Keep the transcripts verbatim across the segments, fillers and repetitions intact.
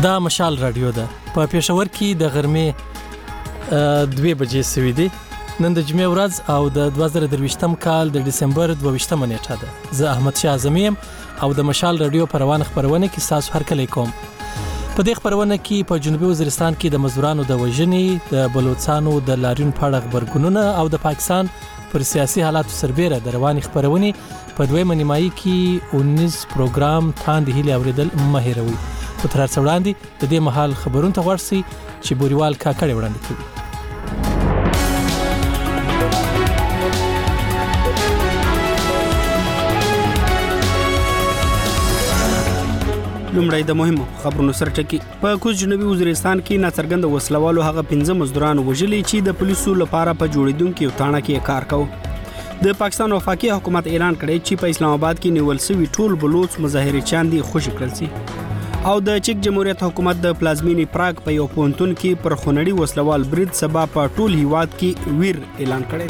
دا مشال رادیو ده. په پېښور کې د غرمې دوه بجې سوي دي. نن د جمعې ورځ او د دوه زره درویشتم کال د ډسمبر دوه ویشتمه نیټه ده. زه احمد شاه اعظمي یم او د مشال رادیو په روانه خپرونه کې ستاسو هرکلی کوم. په دې خپرونه کې په جنوبي وزیرستان کې د مزدورانو د وژنې، د بلوچستانو د لاریون په اړه خبرګونونه او د پاکستان پر سیاسي حالاتو سربېره د روانې خپرونې په دویمه نیمایي کې اونیز پروګرام تاندې هیلې اورېدل مه هېروئ. په تر هر څه وړاندې د دې مهال خبرونو ته غوږ شئ چې بوریوال کاکړ وړاندې کوي. لومړی د مهمو خبرونو سرټکی. په کوز جنوبي وزیرستان کې ناڅرګند وسلوالو هغه پنځه مزدوران وژلي چې د پولیسو لپاره په جوړیدونکو یو تاڼه کې کار کاوه. د پاکستان وفاقي حکومت اعلان کړی چې په اسلام آباد کې نیول شوی ټول بلوچ مظاهره چاندي خوشی کړل شي. او د چک جمهوریت حکومت د پلازمینی پراګ په یو پونتون کې پر خونړی وسلوال برید سبا په ټول هیواد کې ویر اعلان کړی.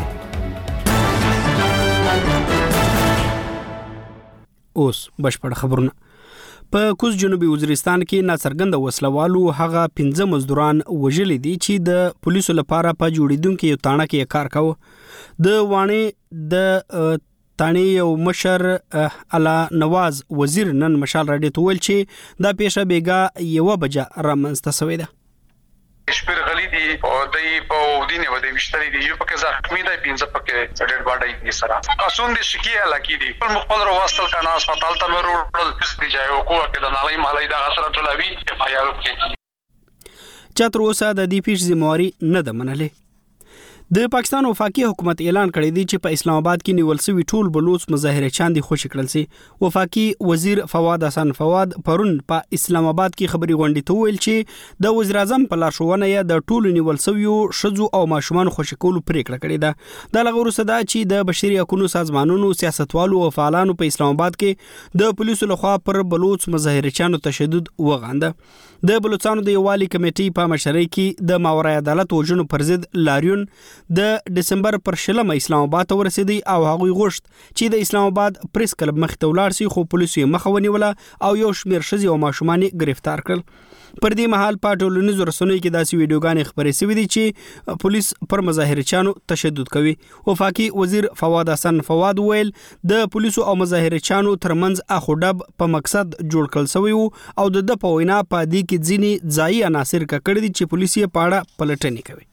اوس بشپړ خبرونه. په کوز جنوبي وزیرستان کې ناڅرګند وسلوالو هغه پنځه مزدوران وژلي دي چې د پولیسو لپاره په جوړیدونکو یو تاڼه کې کار کاوه. د وانه د تانی یو مشر اعلی نواز وزیر نن مشال راډیو ته ویل چې دا پیښه بیګا یو بجه رامنځته شوې ده. شپږ غلي دي او دای په ودینه و د وشتري دي یو پکې زخمی دی پنځه پکې ډېر باډای دي سره اسون دي شکی علاقې دي په مخبل واسطل کنا هسپتال ته ورول دي ځای او کوه کې د نالای مالای د غسر ټولوي په یارو کې چتر اوسه د دې پیښ ذمہواری نه ده منلې. د پاکستان وفاقي حکومت اعلان کړی دی چې په اسلام آباد کې نیول شوی ټول بلوچ مظاهره چاندي خوشی کړل شي. وفاقي وزیر فواد حسن فواد پرون په اسلام آباد کې خبري غونډې ته ویل چې د وزیر اعظم په لارښوونه یې د ټول نیول شوی شذو او ماشومان خوشی کولو پریکړه کړې ده. د لغورو صدا چې د بشري حقوقو سازمانونو سیاستوالو او فعالانو په اسلام آباد کې د پولیسو لخوا پر بلوچ مظاهره چانو تشدد وغانده. د بلوچستان د یووالي کمیټې په مشرۍ کې د ماورای عدالت وژنو پر ضد لاریون د ډسمبر پر شلمه اسلام آباد ته ورسېدی او هغوی غوښت چې د اسلام آباد پریس کلب مخ ته ولاړ شي، خو پولیسو یې مخه ونیوله او یو شمېر ښځې او ماشومان گرفتار کړل. پر دې مهال په ټولنیزو رسنیو کې داسې ویډیوګانې خپرې شوې دي چې پولیس پر مظاهرچیانو تشدد کوي. وفاقي وزیر فواد حسن فواد ویل د پولیسو او مظاهرچیانو ترمنځ اخوډب په مقصد جوړ کړل شوی او د د په وینا په دې کې ځینې ځایي عناصر کړي دي چې پولیس یې پاړه پلټنې کوي.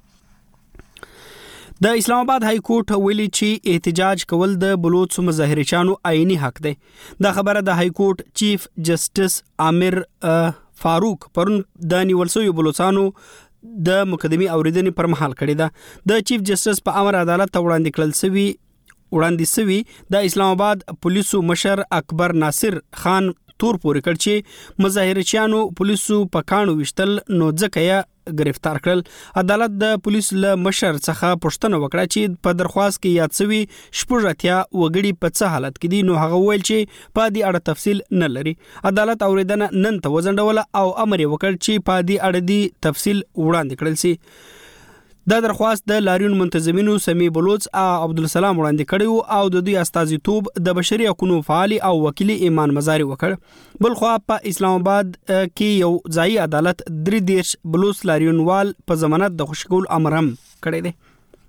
د اسلام آباد های کورټ ویلي چې احتجاج کول د بلوچ مظاهرچیانو آئینی حق دی. دا خبره د های کورټ چیف جسټس عامر فاروق پرون د نیول شویو بلوچستانو د مقدمي اوریدنې پر مهال کړې ده. د چیف جسټس په امر عدالت ته وړاندې کړل شوی وړاندې شوی د اسلام آباد پولیسو مشر اکبر ناصر خان تور پورې کړ چې مظاهرچیانو پولیسو په کانو وشتل نو ځکه یې گرفتار کړل. عدالت د پولیس له مشر څخه پوښتنه وکړه چې په درخواست کې یاد شوی شپږ اتیا وګړي په څه حالت کې دي، نو هغه ویل چې په دې اړه تفصیل نه لري. عدالت اوریدنه نن ته وځنډوله او امر یې وکړ چې په دې اړه دی تفصیل وړاندې کړل شي. دا درخواست د لاریون منتظمینو سمی بلوچ او عبدالسلام وړاندې کړی او د دوی استازیتوب د بشري حقوقو فعال او وکیل ایمان مزاری وکړ. بل خو په اسلام آباد کې یو ځای عدالت درې دیش بلوچ لاریونوال په ضمانت د خوشګول امر هم کړی دی.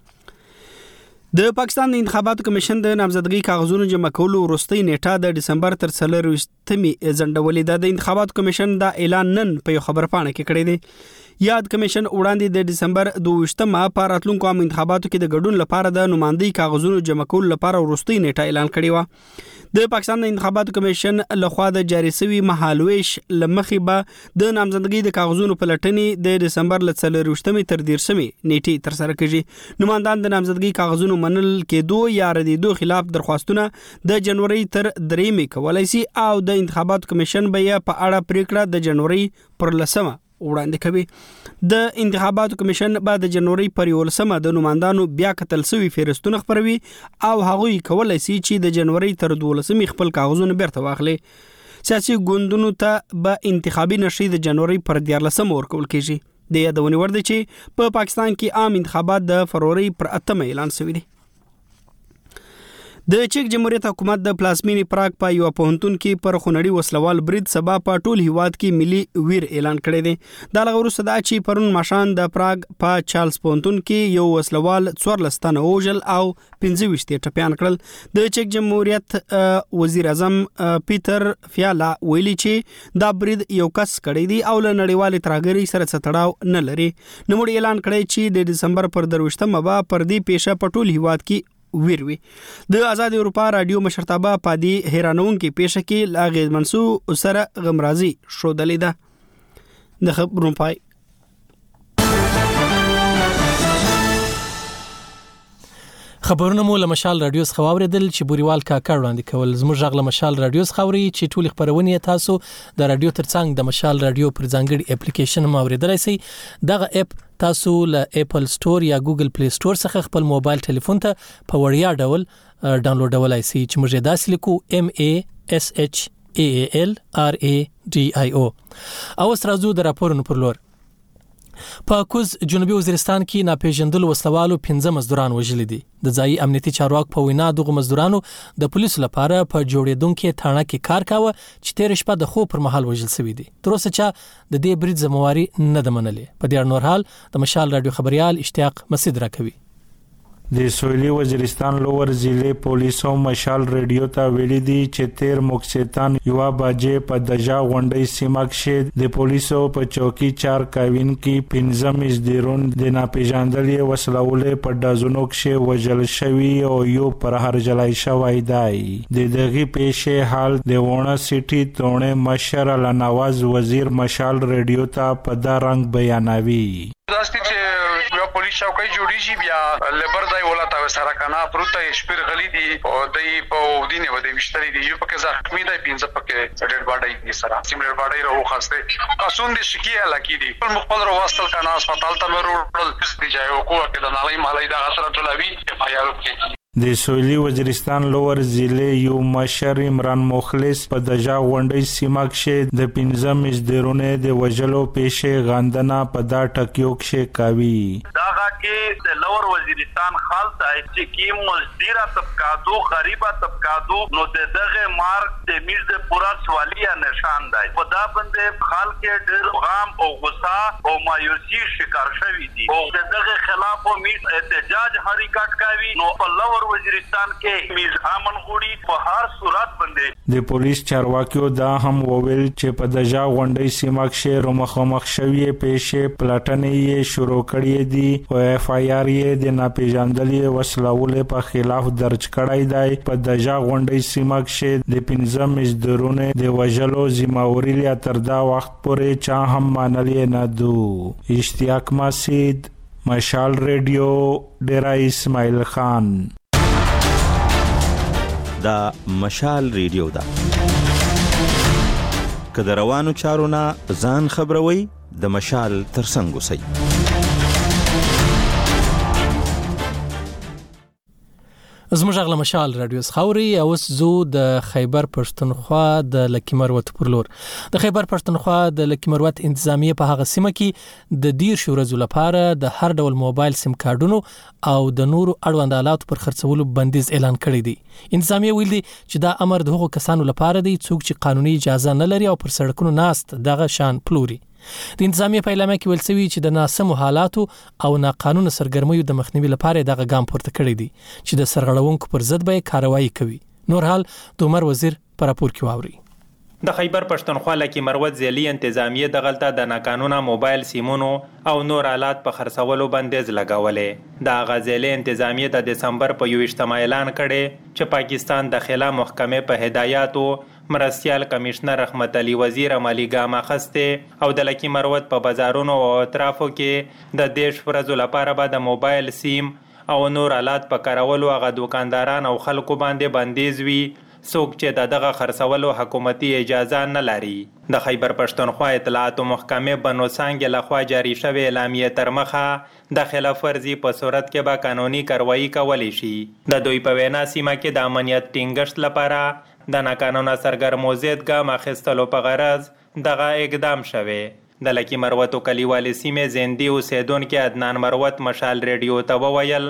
د پاکستان د انتخاباتو کمیشن د نامزدګۍ کاغذونو جمع کولو وروستۍ نیټه د ډسمبر تر څلرویشتمې ځنډولې ده. د انتخاباتو کمیشن دا اعلان نن په یو خبرپاڼه کې کړی دی. یاد کمیشن وړاندې د ډسمبر دوه ویشتمه په راتلونکو عام انتخاباتو کې د ګډون لپاره د نمائندګۍ کاغذونو جمع کولو لپاره وروستۍ نیټه اعلان کړې و. د پاکستان د انتخاباتو کمیشن لخوا د جاری شوی مهالویش لمخې به د نامزدګۍ د کاغذونو پلټنې د ډسمبر ل څلرویشتمې تر دیرشمې نیټې تر سره کیږي. نمائندان د نامزدګۍ کاغذونو منل کېدو یا ردیدو خلاف درخواستونه د جنوري تر دریمې کولای شي او د انتخاباتو کمیشن به یې په اړه پریکړه د جنوري پر لسمه وړاندې کوي. د انتخاباتو کمیشن بعد د جنوري پر یولسمه د نمائندانو بیا کتل شوی فهرستونه خپروي او هغوی کولای شي چې د جنوري تر دولسمې خپل کاغذونه بیرته واخلي. سیاسي ګوندونو ته به انتخابي نشي د جنوري پر دیارلسمه ورکول کیږي. د یادونې وړ دی چې په پاکستان کې عام انتخابات د فروری پر اتمه اعلان شوی دي. د چک جمهوریت حکومت د پلازمینې پراګ په یو پوهنتون کې پر خونړي وسلوال برید سبا په ټول هیواد کې ملي ویر اعلان کړی دی. دا لغورو صدا چې پرون ماشان د پراګ په چارلز پوهنتون کې یو وسلوال څوارلس تنه وژل او پنځه ویشت ټپیان کړل. د چک جمهوریت وزیر اعظم پیټر فیالا ویلي چې دا برید یو کس کړی دی او له نړیوال ترهګرۍ سره څه تړاو نه لري. نوموړي اعلان کړی چې د دسمبر پر درویشتمه به پر دې پیښه په ټول هیواد کې ویروي. د آزاد اروپا رادیو مشرتابه په دې حیرانونکې پیښه کې لاغې منسو سره غمرازي شودلې ده. د خبرونو پای. خبرونه مو له مشال رادیو څخه واوریدل چې بوريوال کاکا وړاندې کول. زموږ غږ له مشال رادیو څخه اوري چې ټول خبرونه تاسو د رادیو ترڅنګ د مشال رادیو پر ځانګړي اپلیکیشن مو اوریدلای شئ. دغه اپ تاسو له اپل سٹور یا ګوګل پلی سٹور څخه خپل موبایل ټلیفون ته په وړیا ډول ډاونلوډولای شئ چې موږ یې داسې لیکو ام ا اس اچ ا ال ار ا ډي آی او. او سرازو د راپورونو پر لور. په کوز جنوبي وزیرستان کې ناپېژندل وسلوالو پنځه مزدوران وژلي دي. د ځایي امنیتي چارواکو په وینا دغه مزدورانو د پولیسو لپاره په جوړېدونکو تاڼه کې کار کاوه چې تیر شپه د خوب پر مهال وژل شوی دي. تر اوسه چا د دې برید ذمہواري نه ده منلې. په دې نور حال د مشال رادیو خبريال اشتیاق مسعود راکوي. د سویلي وزیرستان لوور ضلع پولیسو مشال ریډیو ته ویلي دي چې تیر مکسیتان یو باجې په دجا غونډۍ سیمه کې د پولیسو په چوکي چار کاوین کې پنځم ازدیرون د ناپېژندلې وسلوالې په ډازونو کې وژل شوی او یو پر هر جلای شوی دی. د دغه پیښې حال د ونه سټي تونه مشر لنواز وزیر مشال ریډیو ته په دا رنګ بیانوي. داستی چې یو پولیس چوکۍ جوړی شي بیا لیبر دای ولا تا سره کنه پروت شپیر غلی دی او دای په دینه ودی مشتری دی یو پکې زخمی دی پینځه پکې ډېر باډای دی سره سیملر باډای راو خاصه اسون دي شکیه لکی دی پر مخبل رو واستل کنه هسپتال ته ورول دی جای او کوه کې د نالای مالای د غسر ټولوي اف آی آر کې. د سویلي وزیرستان لوور ضلع یو مشر عمران مخلص په دجا غونډۍ سیمه کې د پنځم ازدیرونه د وژلو پیښې غندنه په دا ټکیو کې کوي. دا کې د لوور وزیرستان خال ته چې کی مزدیره طبقاتو غریبه طبقاتو نو دغه مارک د میز د پورا سوالیا نشان دی. په دا باندې خال کې ډېر غام او غصه او مایوسی شکار شوی دي او دغه خلاف میز احتجاج حرکت کوي. نو په لوور وزیرستان کې میزامن غوړي په هر صورت باندې د پولیس چارواکیو دا هم وویل چې په دجا غونډۍ سیمه کې رومخمخ شوی پیښې پلاتنې یې شروع کړې دي او اف آی آر یې د ناپېژندلې وسلوالې په خلاف درج کړی دی. په دجا غونډۍ سیمه کې د پنځم ازدرونه د وژلو ذمہواري لا تر دا وخت پورې چا هم منلې نه دو. اشتیاق مسعود مشال ریډیو ډیرا اسماعیل خان. دا مشال ریډیو دا که د روانو چارو نه ځان خبروي د مشال ترڅنګ اوسئ. زموږ غږ له مشال رادیو څخه اوري. اوس زو د خیبر پښتونخوا د لکی مروت پر لور. د خیبر پښتونخوا د لکی مروت انتظامیه په هغه سیمه کې د دیر شو ورځو لپاره د هر ډول موبایل سیم کارډونو او د نورو اړوند آلاتو پر خرڅولو بندیز اعلان کړی دی. انتظامیه ویل دي چې دا امر د هغو کسانو لپاره دی څوک چې قانوني اجازه نه لري او پر سړکونو ناست دغه شان پلوري. د انتظامیه په اعلامیه کې ویل شوی چې د ناسمو حالاتو او ناقانونه سرګرمیو د مخنیوي لپاره دغه ګام پورته کړی دی چې د سرغړونکو پر ضد به کاروایی کوي. نور حال د عمر وزیر پر راپور کې واوري. د خیبر پښتونخوا لکی مروت ضلعي انتظامیه د غلطه د ناقانونه موبایل سیمونو او نور آلات په خرڅولو بندیز لګولې. د غزلې انتظامیه د دسمبر په یوویشتمه اعلان کړي چې پاکستان داخله محکمه په هدایاتو مرستیال کمشنر رحمت علي وزیر عملی ګام اخسته او د لکی مروت په بازارونو او اطرافو کې د دیش ورځو لپاره به د موبایل سیم او نور آلات په کارولو هغه دکانداران او خلکو باندې بندیز وي څوک چې د دغه خرڅولو حکومتي اجازه نه لري. د خیبر پښتونخوا اطلاعات محکمه بنو څنګه لخوا جاری شوی اعلامیه تر مخه د خلاف ورزي په صورت کې به قانوني کاروایی کولی شي. د دوی په وینا سیمه کې د امنیت ټینګښت لپاره د ناقانونه سرګرمو ضد ګام اخیستلو په غرض دغه اقدام شوی. د لکی مروتو کلیوالي سیمې زندي اوسیدونکو عدنان مروت مشال ریډیو ته وویل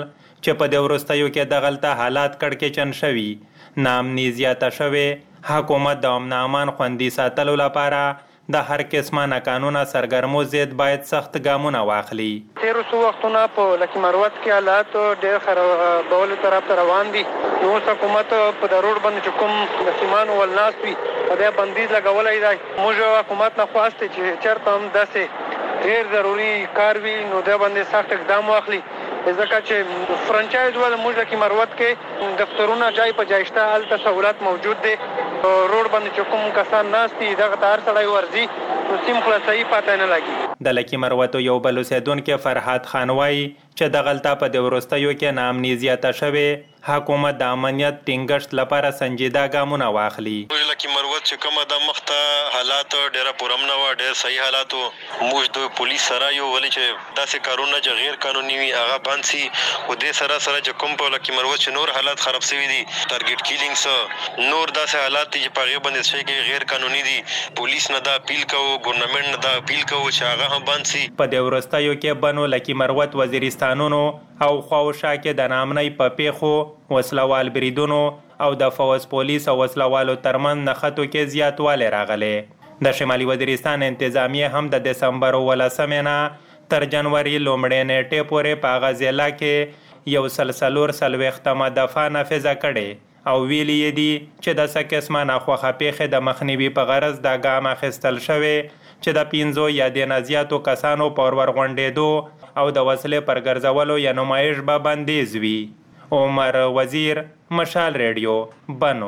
چې په دې وروستیو کې دغلته حالات کړکېچن شوي ناامني زیاته شوې حکومت د امن امان خوندي ساتلو لپاره د هر قسمه ناقانونه سرګرمو ضد باید سخت ګامونه واخلي. تیرو څو وختونه په لکه مروت کې حالات ډېر خرابولو طرف ته روان دي. نو اوس حکومت په د روډ باندې چې کوم د سیمانو ولناست وي په دې بندیز لګولی دی. موږ حکومت نه خواستې چې چېرته هم داسې ډېر ضروري کار وي نو دې باندې سخت اقدام واخلي ځکه چې فرانچایز ول موږ لکه مروت کې دفترونه جای په جای شته هلته سهولت موجود دی. روډ باندې چې کوم کسان ناست دي دغه ته هر سړی ورځي نو سیم خلاصوي پاته نه لګي. د لکي مروتو یو بل اوسیدونکی فرحات خان وایي چې دغلته په دې وروستیو کې ناامني زیاته شوې حکومت د امنیت ټینګښت لپاره سنجیده ګامونه واخلي. لکه مروت چې کومه د مخته حالات ډېره پرامنه وه ډېر صحیح حالات وو موږ د پولیس سره یو ولې چې داسې کارونه چې غیر قانوني وي هغه بند سي خو دې سره سره چې کوم په لکه مروت چې نور حالات خراب شوي دي ټارګټ کیلینګس نور داسې حالات دي چې په هغې باندې شی کې غیر قانوني دي پولیس نه دا اپیل کوو ګورنمنټ نه دا اپیل کوو چې هغه هم بند سي. په دې وروستیو کې بنو لکي مروت وزیرستانونو او خواوشا کې د ناامنۍ په پیښو وسلوال بریدونو او د فوز پولیس او وسلوالو ترمن نښتو کې زیاتوالی راغلی. د شمالي وزیرستان انتظامیه هم د دسمبر ولسمې نه تر جنوري لومړۍ نیټې پورې په هغه ضلع کې یو سل څلور څلوېښتمه دفعه نافظه کړې او ویلي یې دي چې د څه قسمه ناخوښه پیښې د مخنیوي په غرض دا ګام اخیستل شوی چې د پنځو یا دې نه زیاتو کسانو پر ورغونډېدو او د وسلې پر ګرځولو یا نمایش به بندیز وي. عمر وزیر مشال ریډیو بنو.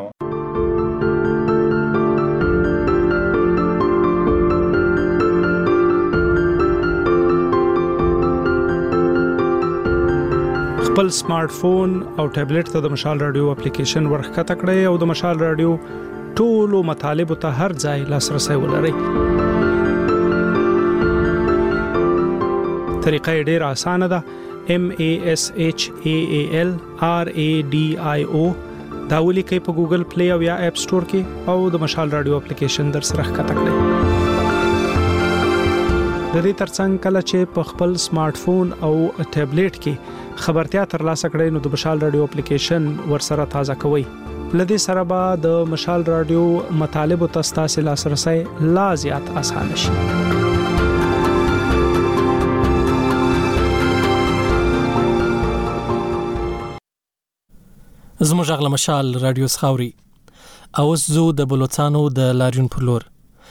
خپل سمارټ فون او ټابلیټ ته د مشال رادیو اپلیکیشن ورخکته کړئ او د مشال رادیو ټولو مطالبه ته هر ځای لاسرسي ولرئ. طریقه ډېر اسانه ده. M A S H A A L R A D I O دا ولیکئ په ګوګل پلی او یا اپ سٹور کې او د مشال رادیو اپلیکیشن در سره ښکته کړئ. د دې ترڅنګ کله چې په خپل سمارټ فون او ټابلیټ کې خبرتیا ترلاسه کړئ نو د مشال رادیو اپلیکیشن ورسره تازه کوئ. لدې سره به د مشال رادیو مطالب ته ستاسو لاسرسي لا زیات اسانه شي. زموږ غږ له مشال رادیو خاوري اوس زو د بلوچستانو د لاریون پر لور.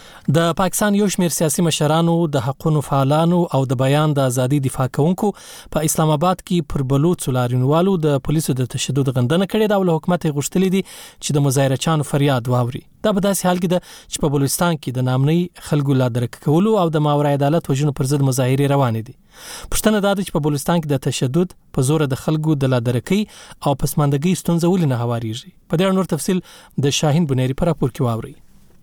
د پاکستان یو شمېر سیاسي مشرانو د حقوقو فعالانو او د بیان د ازادي دفاع کوونکو په اسلام آباد کې پر بلوچ لاریونوالو د پولیسو د تشدد غندنه کړې ده او له حکومت غوښتلې دي چې د مظاهره چانو فریاد واوري. دا په داسې حال کې ده چې په بلوچستان کې د نامنۍ خلکو لا درک کولو او د ماورای عدالت وژنو پر ضد مظاهره روانې دي. پښتنه دا ده چې په بلوچستان کې د تشدد په زور د خلکو د لا درکۍ او پسماندګۍ ستونزه ولې نه هواريږي. په دې اړه نور تفصیل د شاهین بنيري پر راپور کې واوري.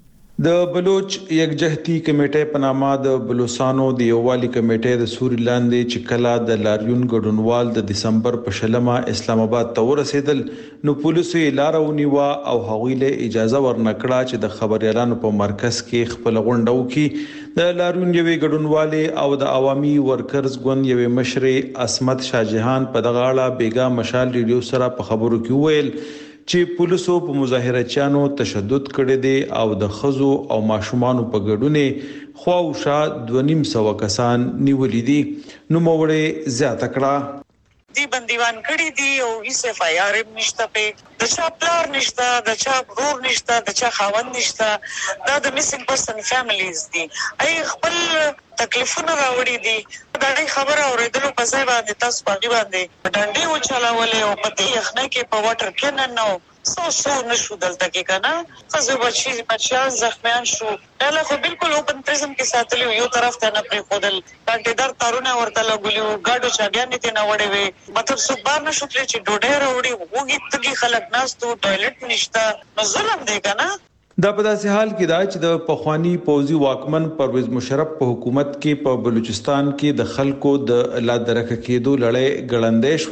د بلوچ یکجهتي کمیټې په نامه د بلوچستانو د یووالي کمیټې د سوري لاندې چې کلا د لاریون ګډونوال د دسمبر په شلمه اسلام آباد ته ورسېدل نو پولیسو یې لار ونیوه او هغوی له اجازه ورنکړه چې د خبريالانو په مرکز کې خپل غونډه وکړي. د لاریون یوې ګډونوالې او د عوامي ورکرز ګوند یوې مشرې اسمت شاهجهان په دغه اړه بیګا مشال ریډیو سره په خبرو کې ویل چې پولیسو په مظاهره چانو تشدد کړی دی او د خزو او ماشومان په ګډونه خواوشا دوه نیم سو کسان نیولې دي نو موړې زیاته کړه. دی بندیوان کړی دی او هیڅ اف آی آر نشته په د چا پلار نشته د چا برور نشته د چا خاوند نشته دا د میسنګ پرسن فیملیز دي ای خپل تکلیفونه راوړي دي دا خبره اوریدلو په ځای باندې تاسو په باندې ډنډي و چلاولې او په دې یخنه کې په واټر کې نه نو سو سو نشو دلته کې کنه خزو بچی بچیان زخمیان شو دا خو بالکل اوپن پریزن کې ساتلی یو طرف ته نه پری خودل کانټیدار تارونه ورته لګولیو گاډو چاګیان ته نه وړي وي مطلب سو بار نشو چې ډوډۍ راوړي وګي تګي خلک ناستو ټوایلټ نشته نو ظلم دی کنه. دا په داسې حال کې دا چې د پخوانی پوزي واکمن پرویز مشرف په حکومت کې په بلوچستان کې د خلکو د لا درک کېدو لړۍ ګړندې شو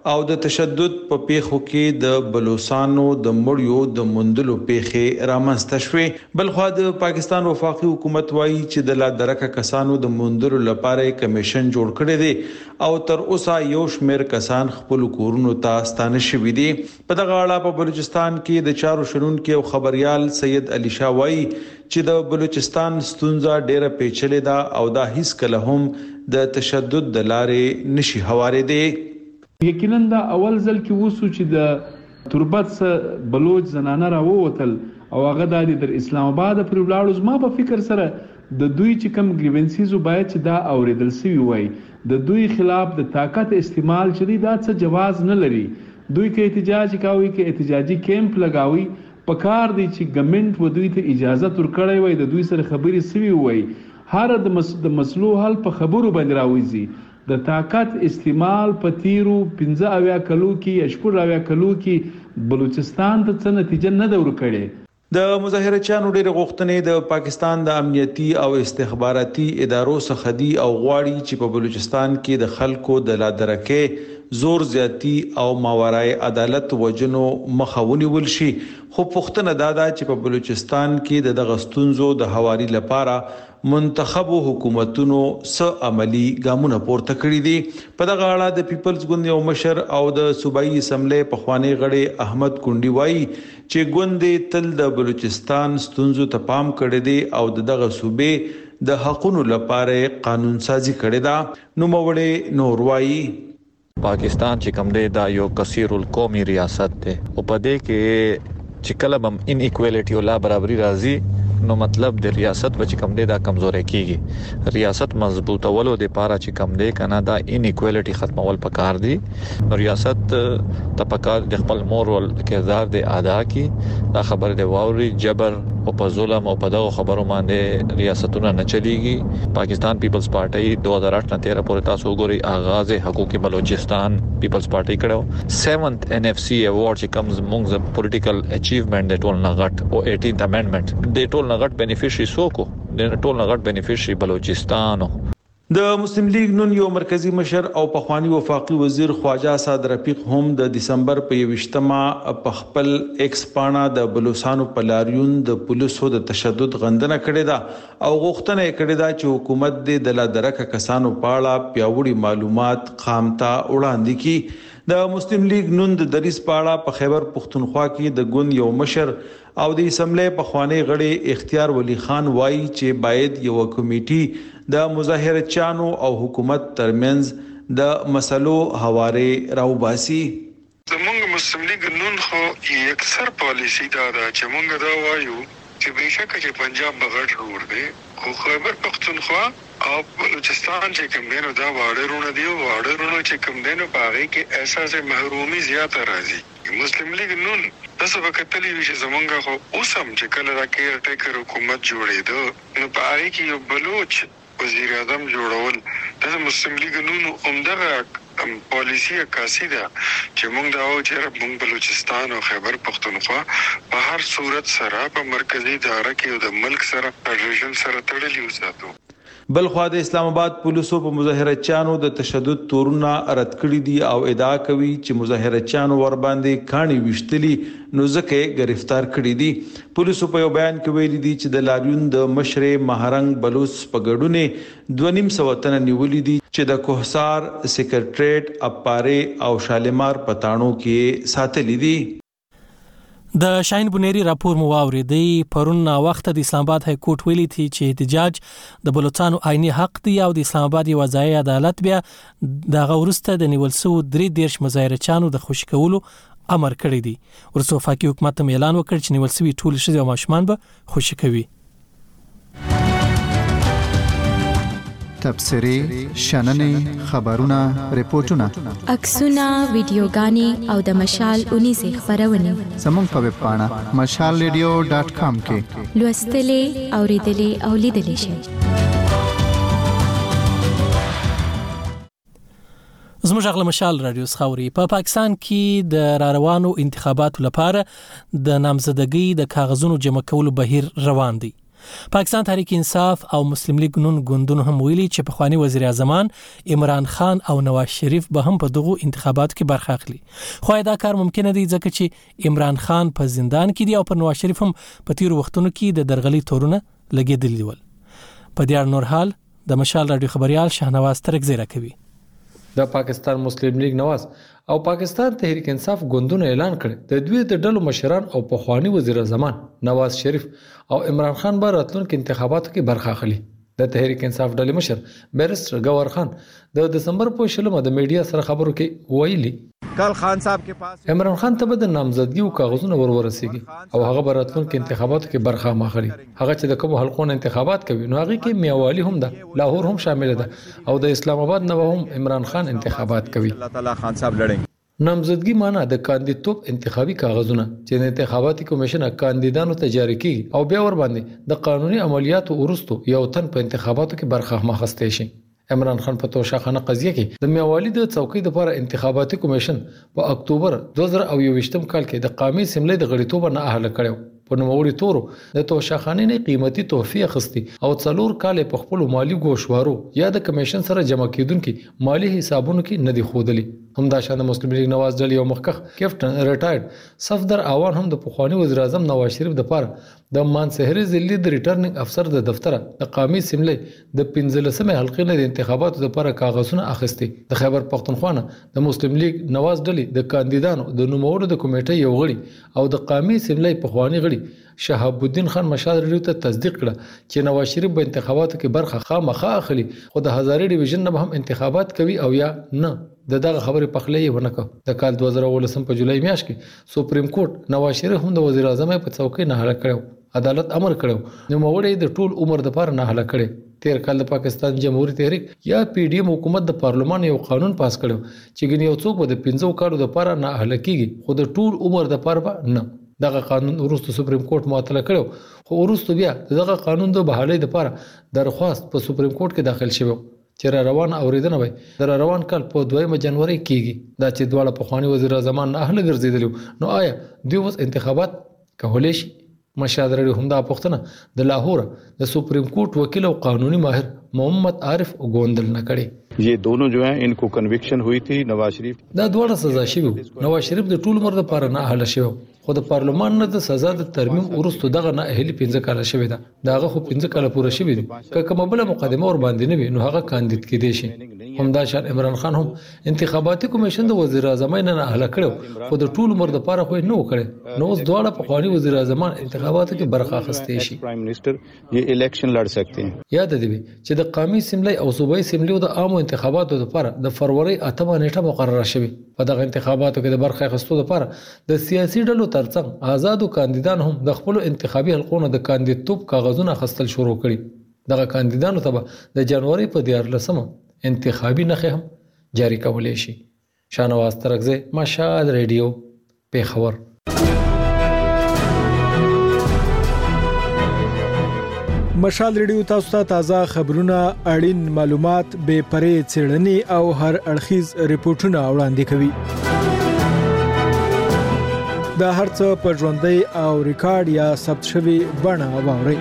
او د تشدد په پیښو کې د بلوچستانو د مړیو د مندلو پیښې رامنځته شوې. بل خو د پاکستان وفاقي حکومت وایي چې د لا درکه کسانو د مندلو لپاره کمیشن جوړ کړی دی او تر اوسه یو شمېر کسان خپل کورونو ته ستانه شوي دي. په دغه اړه په بلوچستان کې د چارو شنونکو او خبريال سید علي شاه وایي چې د بلوچستان ستونزه ډېره پیچلې ده او دا هیڅ کله هم د تشدد د لارې نشي هوارېدی. یقینا دا اول ځل کې وسو چې د تربت سره بلوچ زنانه راووتل او هغه د در اسلام آباد پر ولاړو زما په فکر سره د دوی چې کم گریونسیز باید چې دا اوریدل سوي وای د دوی خلاف د طاقت استعمال چې دا څه جواز نه لري. دوی کې احتجاج کوي کې احتجاجي کیمپ لگاوي پکار دي چې ګورنمنت و دوی ته اجازه ورکړی وای د دوی سره خبري سوي وای هر د مس د مسلو حل په خبرو باندې راوځي. د طاقت استعمال په تیرو پنځه اویا کلو کې اشپور اویا کلو کې بلوچستان ته څه نتیجه نه ده ورکړې. د مظاهرچیانو ډېر غوښتنې د پاکستان د امنیتي او استخباراتي ادارو څخه دي او غواړي چې په بلوچستان کې د خلکو د لادرکې زور زیاتی او ماورای عدالت وجنو مخاوني ولشي. خو پښتنه دادا چې په بلوچستان کې د دغستونزو د حواري لپاره منتخبو حکومتونو س عملی ګامونه پورته کړی دي. په دغه اړه د پیپلز ګوند یو مشر او د صوبایي اسمبلی په خوانی غړي احمد کونډي وایي چې ګوند تل د بلوچستان ستونزو ته پام کړی دی او دغه صوبې د حقونو لپاره قانون سازي کړی دا. نو مولوی نور وایي پاکستان چې کوم دی دا یو کثیر القومي ریاست دی او په دې کې چې کله هم ان ایکوالټي او لا برابرۍ راځي نو مطلب د ریاست بچ کم دی دا کمزورې کیږي. ریاست مضبوطولو د پاره چې کم دی کنه دا ان ایکوالټي ختمول پکار دي. ریاست ته پکار د خپل مورال کردار د ادا کی دا خبر دی واوري جبر او په ظلم او په دغه خبرو باندې ریاستونه نه چلیږي. پاکستان پیپلز پارټي دو هزار آٹھ نه تیرہ پورې تاسو وګورئ آغاز حقوق بلوچستان پیپلز پارټي کړو. سیونث ان اف سی ایوارډ چې کمز مونږ د پولیټیکل اچیومنت د ټول نغټ او ایټینث امندمنت د ټول نغټ بینیفیشري سوکو د ټول نغټ بینیفیشري بلوچستان. د مسلم لیگ نون یو مرکزی مشر او پخوانی وفاقي وزیر خواجه سعد رفیق هم د دسمبر په یوشتمه په خپل ایکس پاڼه د بلوچستان په لاریون د پولیسو د تشدد غندنه کړې ده او غوښتنه کړې ده چې حکومت د لادرکه کسانو په اړه پیاوړي معلومات قامته وړاندې کړي. د مسلم لیگ نون د دریس پاړه په خیبر پختونخوا کې د ګوند یو مشر او د اسمبلی په خوانی غړي اختیار ولی خان وایي چې باید یو کمیټي د مظاهرچیانو او حکومت ترمنځ د مسلو حواله راوباسي. زمونږ مسلم لیگ نون خو اکثر پالیسی دا ده چې مونږ دا وایو چې بهشکه چې پنجاب بغټ روړ دی خو خیبر پختونخوا او بلوچستان چې کوم دینو دا واړرونه دی واړرونه چې کوم دینو باغې کې احساس محرومي زیاته راځي. مسلم لیگ نون تاسو به کتلی وی چې زمونږ خو اوسم چې کله دا کېر ټیکر حکومت جوړېده نو باغې کې یو بلوچ وزیر اعظم جوړول د مسلم لیگ نون عمدغه پالیسی عکاسی ده چې موږ دا او چې موږ بلوچستان او خیبر پختونخوا په هر صورت سره په مرکزی اداره کې د ملک سره فدرېشن سره تړلي وساتو. بل خو د اسلام آباد پولیسو په مظاهرچیانو د تشدد تورونه رد کړی دي او ادعا کوي چې مظاهرچیانو ور باندې کاڼي وشتلي نو ځکه گرفتار کړی دي. پولیسو په یو بیان کې ویلي دي چې د لاریون د مشر مهرنګ بلوچ په ګډونه دوه نیم سو تن نیولې دي چې د کوهسار سیکریټریټ اپاره او شالمار پټانو کې ساتلې دي. د شاهین بنيري راپور مو واوریدي. پرون وخت د اسلام آباد های کورټ ویلي تي چې احتجاج د بلوچستان آئینی حق دی او د اسلام آباد یو ځای عدالت بیا د غورسته د نیول سو درې دیرش مظاهرچیانو د خوشی کولو امر کړی دی. ورسره وفاقي حکومت هم اعلان وکړ چې نیول سوي ټول شذ او ماشومان به خوشی کوي. تبصري شننې خبرونه ریپورتونه عکسونه ویډیوګانې او د مشال اونې زی خبرونه زموږ په ویب پاڼه مشال ریډیو ډاټ کام کې لوستلې اوریدلې او لیدلې شئ. زموږ غل مشال رادیو خاوري په پا پاکستان کې د راروانو انتخاباتو لپاره د نامزدګۍ د کاغذونو جمع کولو بهیر روان دی. پاکستان تحریک انصاف او مسلم لیگ نون ګوندونو هم ویلي چې پخوانی وزیر اعظم عمران خان او نواز شریف به هم په دغه انتخاباتو کې برخه اخلي. خو دا کار ممکن دی ځکه چې عمران خان په زندان کې دی او پر نواز شریف هم په تیر وختونو کې د درغلي تورونه لګیدلی ول. په دې اړه نور حال د مشال رادیو خبريال شهنواز ترک زیرا کوي. د پاکستان مسلم لیگ نواز او پاکستان تحریک انصاف ګوندونو اعلان کړ د دوی د ډلو مشران او پخوانی وزیر اعظم نواز شریف او عمران خان به راتلونکو انتخاباتو کې برخه اخلي. د تحریک انصاف ډلې مشر بیرسټر گوهر خان د دسمبر په شلمه د میډیا سره خبرو کې ویلي کل خان صاحب کے پاس عمران خان ته د نامزدګي او کاغذونه ورورسیږي او هغه به راتلونکو انتخاباتو کې برخه ماخلي. هغه چې د کوم حلقونو انتخابات کوي نو هغه کې میاوالی هم ده، لاهور هم شامل ده او د اسلام آباد نه هم عمران خان انتخابات کوي. الله تعالی خان صاحب لړیں نامزدګي معنی د کاندیدتوب انتخابي کاغذونه چې د انتخاباتي کمیشن کاندیدانو ته جاری کیږي او بیا ور باندې د قانوني عملیاتو وروسته یو تن په انتخاباتو کې برخه ماخسته شي. عمران خان په توشاخانه قضیه کې د میاوالی د څوکۍ لپاره انتخاباتي کمیشن په اکتوبر دوه زره یوویشتم کال کې د قومي اسمبلی د غړیتوب نه اهله کړو. په نوموړي تورو د توشاخانې نه قیمتي تحفې اخستي او څلور کال په خپل مالی ګوشوارو یا د کمیشن سره جمع کیدونکو مالی حسابونو کې ندي خودلی. همدا شان مسلم لیگ نواز ډلې یو مخکخ کیپټن ریټایرډ صفدر اعوان هم د پخوانی وزیر اعظم نواز شریف د پاره د مانسهري ضلعي د ریټرنینګ افسر د دفتر د قومي اسمبلی د پنځلسمه حلقې نه د انتخاباتو لپاره کاغذونه اخیستي. د خیبر پختونخوا د مسلم لیگ نواز ډلې د کاندیدانو د نوموړو د کمیټې یو غړي او د قومي اسمبلی پخوانی غړي شهاب الدین خان مشال ریډیو ته تصدیق کړه چې نواز شریف په انتخاباتو کې برخه خامخا اخلي خو د هزاري ډیویژن نه هم انتخابات کوي او یا نه. د دغه خبرې پخلې ونه کړ. د کال دوه زره ولسم په جولای میاشت کې سپریم کورټ نواز شریف هم د وزیر اعظم په څوکۍ نه هله کړو. عدالت امر کړو نو موړې د ټول عمر د پاره نه هله کړي. تیر کال د پاکستان جمهوریت تحریک یا پی ډی ایم حکومت د پارلمان یو قانون پاس کړو چې ګنې یو څوک به د پنځو کالو د پاره نه هله کیږي خو د ټول عمر د پاره نه. دغه قانون وروسته سپریم کورټ معطل کړو خو وروسته بیا دغه قانون د بحالۍ لپاره درخواست په سپریم کورټ کې داخل شوی چې را روان اوریدنه وي در روان کال په دویمه جنوري کېږي. دا چې دواړه پخوانی وزیر اعظم نه اهل ګرځیدل نو آیا دوی اوس انتخابات کولای شي؟ مشاد رډیو هم دا پوښتنه د لاهور د سپریم کورټ وکیل او قانوني ماهر محمد عارف غوندل نه کړي. ये दोनों जो हैं इनको कन्विक्शन हुई थी नवाज शरीफ دا دوړه سزا شوی. نواز شریف د ټول عمر لپاره نه اهل شوی خو د پارلمان نه د سزا د ترمیم ورستو دغه نه اهلي پنځه کال شوی دا داغه خو پنځه کال پوره شوی دي. که کومه بل مقدمه ور باندې نه وي نو هغه کاندید کېدی شي. همدا شان عمران خان هم انتخاباتي کمیشن د وزیر اعظم نه نه اهل کړو خو د ټول عمر لپاره خو نه وکړي. نو اوس دواړه په خواني وزیر اعظم انتخاباتو کې برخه اخیستي شي. प्राइम मिनिस्टर ये इलेक्शन लड़ सकते हैं. یاد دی چې د قومي اسمبلی او صوبایي اسمبلی د عامو انتخاباتو لپاره د فروری اتمه نیټه مقرره شوې. په دغه انتخاباتو کې د برخه اخیستو لپاره د سیاسي ډلو ترڅنګ آزادو کاندیدان هم د خپل انتخابي حلقونو د کاندیدتوب کاغذونه اخیستل شروع کړي. دغه کاندیدانو ته د جنوري په دیارلسمه انتخابي نخې هم جاری کولای شي. شانواز ترکزه مشال ریډیو پیښور. مشال ریډیو تاسو ته تازه خبرونه، اړین معلومات، بې پرې څېړنې او هر اړخیز ریپورتونه وړاندې کوي. دا هرڅه په ژوندۍ او ریکارډ یا ثبت شوی بڼه واورئ.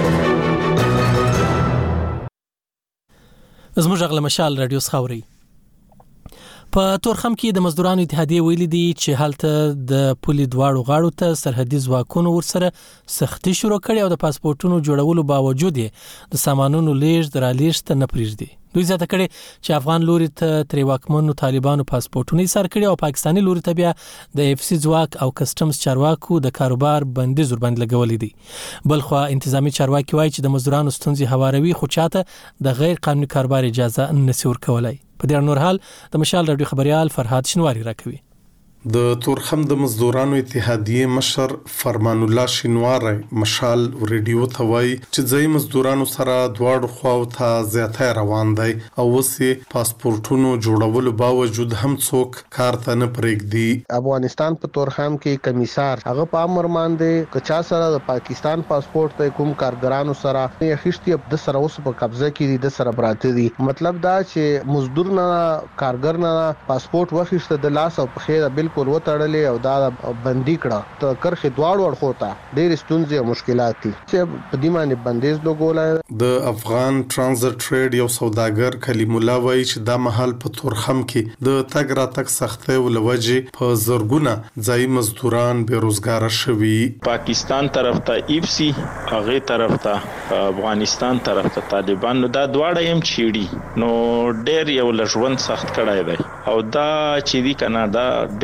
زموږ غل مشال رادیو خاوري. په تورخم کې د مزدورانو اتحادیه ویلي دي چې حالت د پولي دواړو غاړو ته سرحدي ځواکونو ورسره سختي شروع کړي او د پاسپورتونو جوړولو باوجود د سامانونو لیږد رالیږد ته نه پریږدي. دوی زیاته کړي چې افغان لوري ته تری واکمنو طالبانو پاسپورتونه یې سر کړي او پاکستاني لوري ته بیا د اف سی ځواک او کسټمز چارواکو د کاروبار بندیز ور باندې لګولې دي. بلخو انتظامی چارواکي وایي چې د مزدورانو ستونزې هواروي خو چاته د غیر قانوني کاروبار اجازه نه ورکولای. په دې نور حال د مشال رادیو خبريال فرهاد شنواری راکوي. د تورخم د مزدورانو اتحادیه مشر فرمان الله شنواری مشال ریډیو ته وایي چې ځای مزدورانو سره دواړو خواو ته زیاته روان دی او وسې پاسپورتونو جوړولو باوجود هم څوک کار ته نه پرېږدي. افغانستان په تورخم کې کمیسار هغه په امر باندې کچا سره د پاکستان پاسپورت ته کوم کارګرانو سره یې خشتي د سره اوس په قبضه کې دي د سره براته دي. مطلب دا چې مزدور نه کارګر نه پاسپورت وخښته د لاس او په خیره بل بالکل وتړلې او دا بندي کړه ته کرخه دواړو اړخو ته ډېر ستونزې او مشکلات دي چې په دې باندې بندیز لګولای. د افغان ترانزیت ټریډ یو سوداګر کلیم الله وایي چې دا محل په تورخم کې د تګ راتګ سختۍ ولوجې په زرګونه ځای مزدوران بیروزګار شوي. پاکستان طرف ته ایفسی هغه طرف ته افغانستان طرف ته طالبان نو دا دواړه هم چیړي نو ډېر یو لژوند سخت کړای دی او دا چې دی کنه دا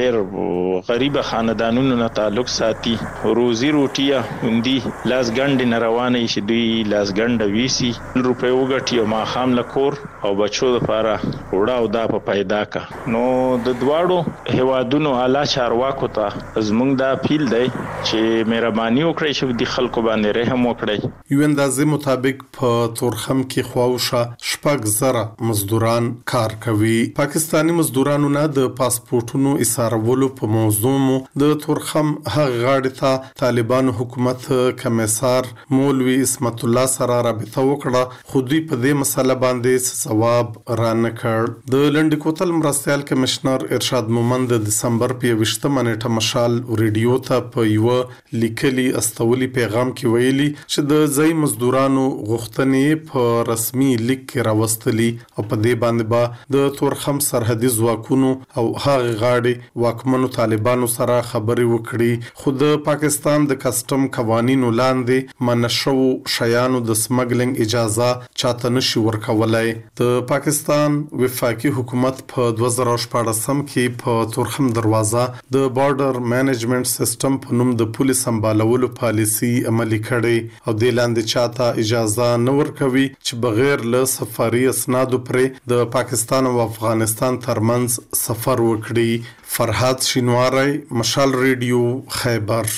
ډېر غریب خاندانونو نه تعلق ساتي. روزي روټیا هندي لاس ګند نه روانه شي دوی لاس ګند ویسي روپې وګټي او ما خام لکور او بچو لپاره وړا او دا په پیدا کا نو د دواړو هوادونو اعلی چارواکو ته زمونږ دا اپیل دی چې مهرباني وکړئ چې د خلکو باندې رحم وکړئ. یو اندازې مطابق په تورخم کې خواوشه شپږ زره مزدوران کار کوي. پاکستانی مزدورانو نه د پاسپورتونو ایثارولو په موضوع مو د تورخم هغه غاړې ته طالبانو حکومت کمیسار مولوی اسمت الله سره رابطه وکړه خو دوی په دې مسله باندې ځواب را نه کړ. د لنډ کوتل مرستیال کمشنر ارشاد مومند د دسمبر په یوشتمه نیټه مشال ریډیو ته په یو لیکلي استولي پیغام کې ویلي چې د ځای مزدورانو غوښتنې په رسمي لیک کې راوستلي او په دې باندې به د تورخم سرحدي ځواکونو او هغه غاړې واکمنو طالبانو سره خبرې وکړي خو د پاکستان د کسټم قوانینو لاندې منشو شیانو د سمګلینګ اجازه چاته نشي ورکولای. د پاکستان وفاقي حکومت په دوه زره شپاړسم کې په تورخم دروازه د بارډر مینجمنت سیستم په نوم د پولیس سمبالولو پالیسی عملي کړي او د لاندې چاته اجازه نه ورکوي چې بغیر له سفاري اسنادو پرې د پاکستان او افغانستان ترمنځ سفر وکړي. فرحات شینواری، مشال ریډیو، خیبر.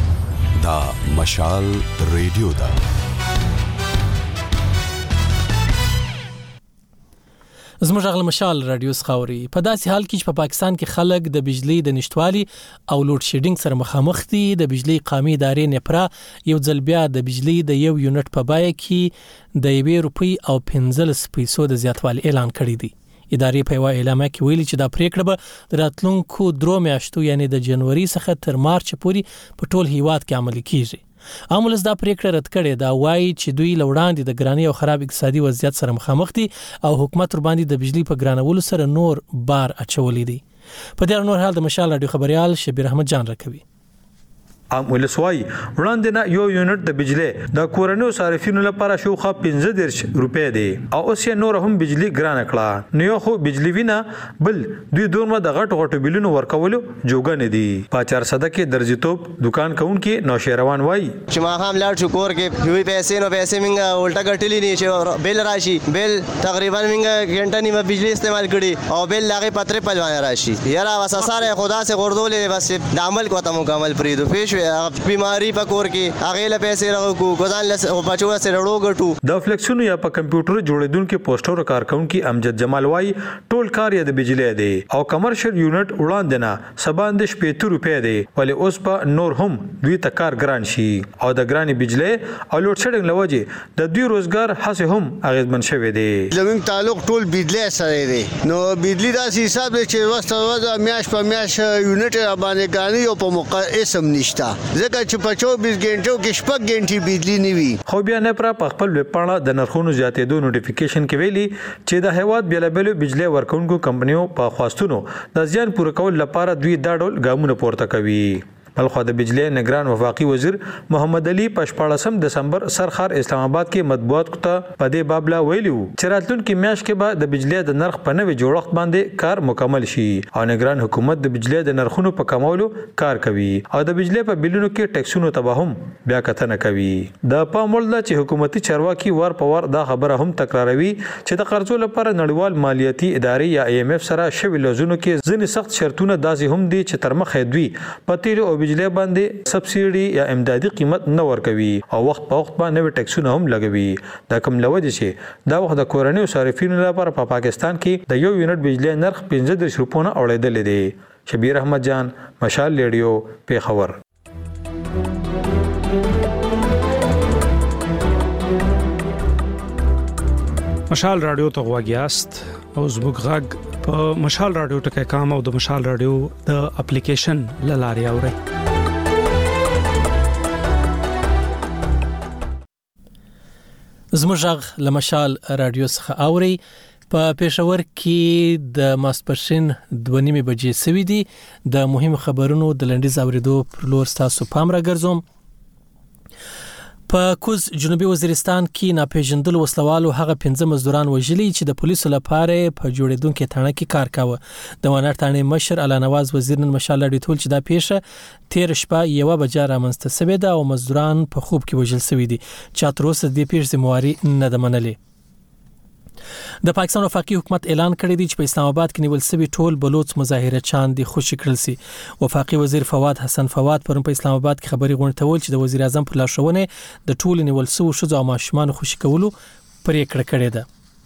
دا مشال ریډیو دا زموږ غل مشال رادیو سخاوري په داسې حال کې چې په پا پاکستان کې خلک د بجلی د نشټوالي او لوډ شیډینګ سره مخامخ دي. د بجلی قامي ادارې نپرا یو ځل بیا د بجلی د یو یونټ په بیه کې د یو روپی او پنځلس پیسو د زیاتوالي اعلان کړی دی. ادارې په یو اعلان کې ویلي چې دا پریکړه به د راتلونکو درو میاشتو یعنی د جنوري څخه تر مارچ پورې په ټول هیواد کې عملي کیږي. امولس دا پریکړه رد کړې دا وایي چې دوی لوړاندې د ګرانی او خراب اقتصادي وضعیت سره مخامخ دي او حکومت ور باندې د بجلی په ګرانولو سره نور بار اچولې دي. په دې نور حال د مشال رادیو خبريال شبیر احمد جان راکوي. ام ولسوای وړاندې نه یو یونټ د بجلی د کورنیو صارفینو لپاره شوخه پنځه دېرش روپۍ دی او اوس یې نور هم بجلی ګرانه کړه. نو یو خو بجلی وینا بل دوی دورمه د غټ غټ بلونو ورکولو جوګه نه دي. په چار صده کې درځيتوب دکان کوونکې نوشیروان وای چې ما هم لاړ شو کور کې یوې پیسې نو پیسې منګه الټا ګټلې نه چې بیل راشي بیل تقریبا منګه غنټه نیمه بجلی استعمال کړي او بیل لاغه پترې پلوانه راشي. یاره وساساره خدا سے غردولې بس د عمل کوته مکمل پریدو پیش بیماری پکور کې هغه له پیسې راغو ګزان له بچو سره وړو غټو د فلیکسونو یا په کمپیوټر جوړیدونکو پوسټر کارکونکو امجد جمال وای ټول کار یې د بجلی دی او کمرشل یونټ وړاندې نه سباند شپږ روپۍ دی ولې اوس په نور هم دوی ته کار ګران شي او د ګرانی بجلی او لوډ شیډینګ لوجه د دوی روزګار هڅه هم اغیزمن شوی دی. زموږ تعلق ټول بجلی سره دی نو بجلی دا حساب چې وسته وځه میاش په میاش یونټ باندې ګانی او په موقع اسم نشتا ځکه چې په چوبیس غنټو کې شپږ غنټې بجلی نه وي. خو بیا نه پر خپل وپاڼه د نرخونو زیاتېدو نوټیفیکیشن کې ویلي چې د هیواد بیلابل بجلی ورکونکو کمپنیو په خواستونو د ځان پوره کول لپاره دوی دا ډول ګامونه پورته کوي. بلخو د بجلی نگران وفاقي وزیر محمد علي پشپاړسم دسمبر سرخار اسلام آباد کې مطبوعات ته په دې بابلا ویلو چې راتلونکي میاشت کې به د بجلی د نرخ په نوې جوړښت باندې کار مکمل شي او نگران حکومت د بجلی د نرخونو په کمولو کار کوي او د بجلی په بلونو کې ټیکسونو تباهم بیا کتنه کوي. د پامول د چې حکومتي چارواکي ور په ور دا خبره هم تکراروي چې د قرضو لپاره نړیوال مالیاتي ادارې یا ای ایم اف سره شوی لزونو کې ځینې سخت شرطونه داسې هم دي چې تر مخه دوی په تیل او بجلی باندې سبسيډي یا امدادي قیمت نه ورکوي او وخت په وخت باندې نوې ټیکسونه هم لګوي. دا کوم لوجه چې دا وخت د کورنیو صارفینو لپاره په پاکستان کې د یو یونټ بجلی نرخ پنځه دېرش روپونه اوړېدل دي. شبیر احمد جان، مشال ریډیو، پیښور. مشال رادیو ته غواګیاست. او زموږ غږ په مشال رادیو ټکی کام او د مشال رادیو د اپلیکیشن لاري اوري. زموږ غږ له مشال رادیو څخه اوري. په پېښور کې د ماسپښین دوه نیمې بجې سوي دي. د مهم خبرونو د لنډیز اوریدو پر لور تاسو پام راګرځوم. په کوز جنوبي وزیرستان کې ناپېژندل وسلوالو هغه پنځه مزدوران وژلي چې د پولیسو لپاره په جوړیدونکو تڼه کې کار کاوه. د وانر تڼې مشر اعلی نواز وزیر نن مشال لري ټول چې دا پیښه تیر شپه یو بجې رامنځته شوې ده او مزدوران په خوب کې وژل شوي دي چې تر اوسه د پیښې ذمہواري نه ده منلې. د پاکستان وفاقي حکومت اعلان کړی دی چې په اسلام آباد کې نیول شوی ټول بلوچ مظاهره چاند دي خوشی کړل سي. وفاقي وزیر فواد حسن فواد پرون په اسلام آباد کې خبري غونډول چې د وزیر اعظم پر لاشونه د ټول نیول شوی شذو او ماشومان خوشی کولو پریکړه کړې ده.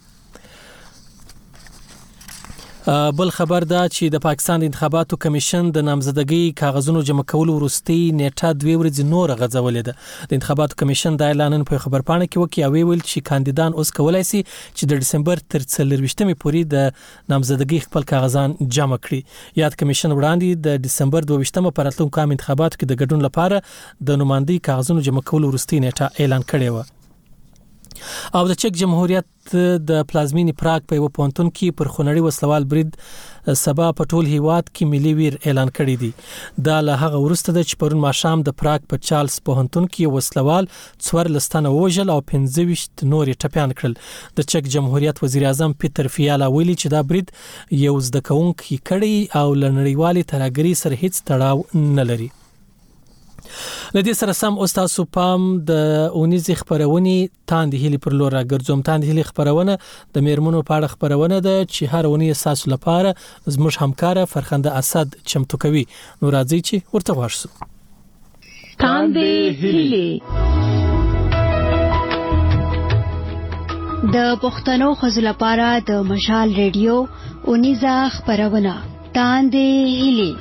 بل خبر دا چې د پاکستان د انتخاباتو کمیشن د نامزدګۍ کاغذونو جمع کولو وروستي نیټه دوه ورځې نور غځولې ده. د انتخاباتو کمیشن دا اعلان په خبرپاڼه کې وکړ او ویل چې کاندیدان اوس کولای شي چې د دسمبر تر څلرويشتمې پورې د نامزدګۍ خپل کاغذان جمع کړي. یاد کمیشن وړاندې د دسمبر دوه ویشتمه پر راتلونکو عام انتخاباتو کې د ګډون لپاره د نمائندګۍ کاغذونو جمع کولو وروستي نیټه اعلان کړې و. او د چک جمهوریت د پلازمینی پراګ په یو پونتون کې پر خونړی وسلوال برید سبا په ټول هیواد کې ملي ویر اعلان کړی دی. دا له هغه وروسته د چپرون ماشام د پراګ په چارلز پونتون کې وسلوال څوار لستانه وژل او پنځه ویشت نور ټپيان کړل. د چک جمهوریت وزیر اعظم پیټر فیالا ویلي چې دا برید یو زده کوونکی کړی او لنړیوالي ترهګری سره هیڅ تړاو نه لري. لدې سره سم اوس تاسو پام د اونیزې خبرونه تاندې هلي پر لور راګرځوم. تاندې هلي خبرونه د میرمنو په اړه خبرونه ده چې هر اونۍ اساس لپاره زموږ همکار فرخنده اسد چمتو کوي. نو راځي چې ورته ورسو. تاندې هلي د پښتنو خزل لپاره د مشال ریډیو اونیزه خبرونه تاندې هلي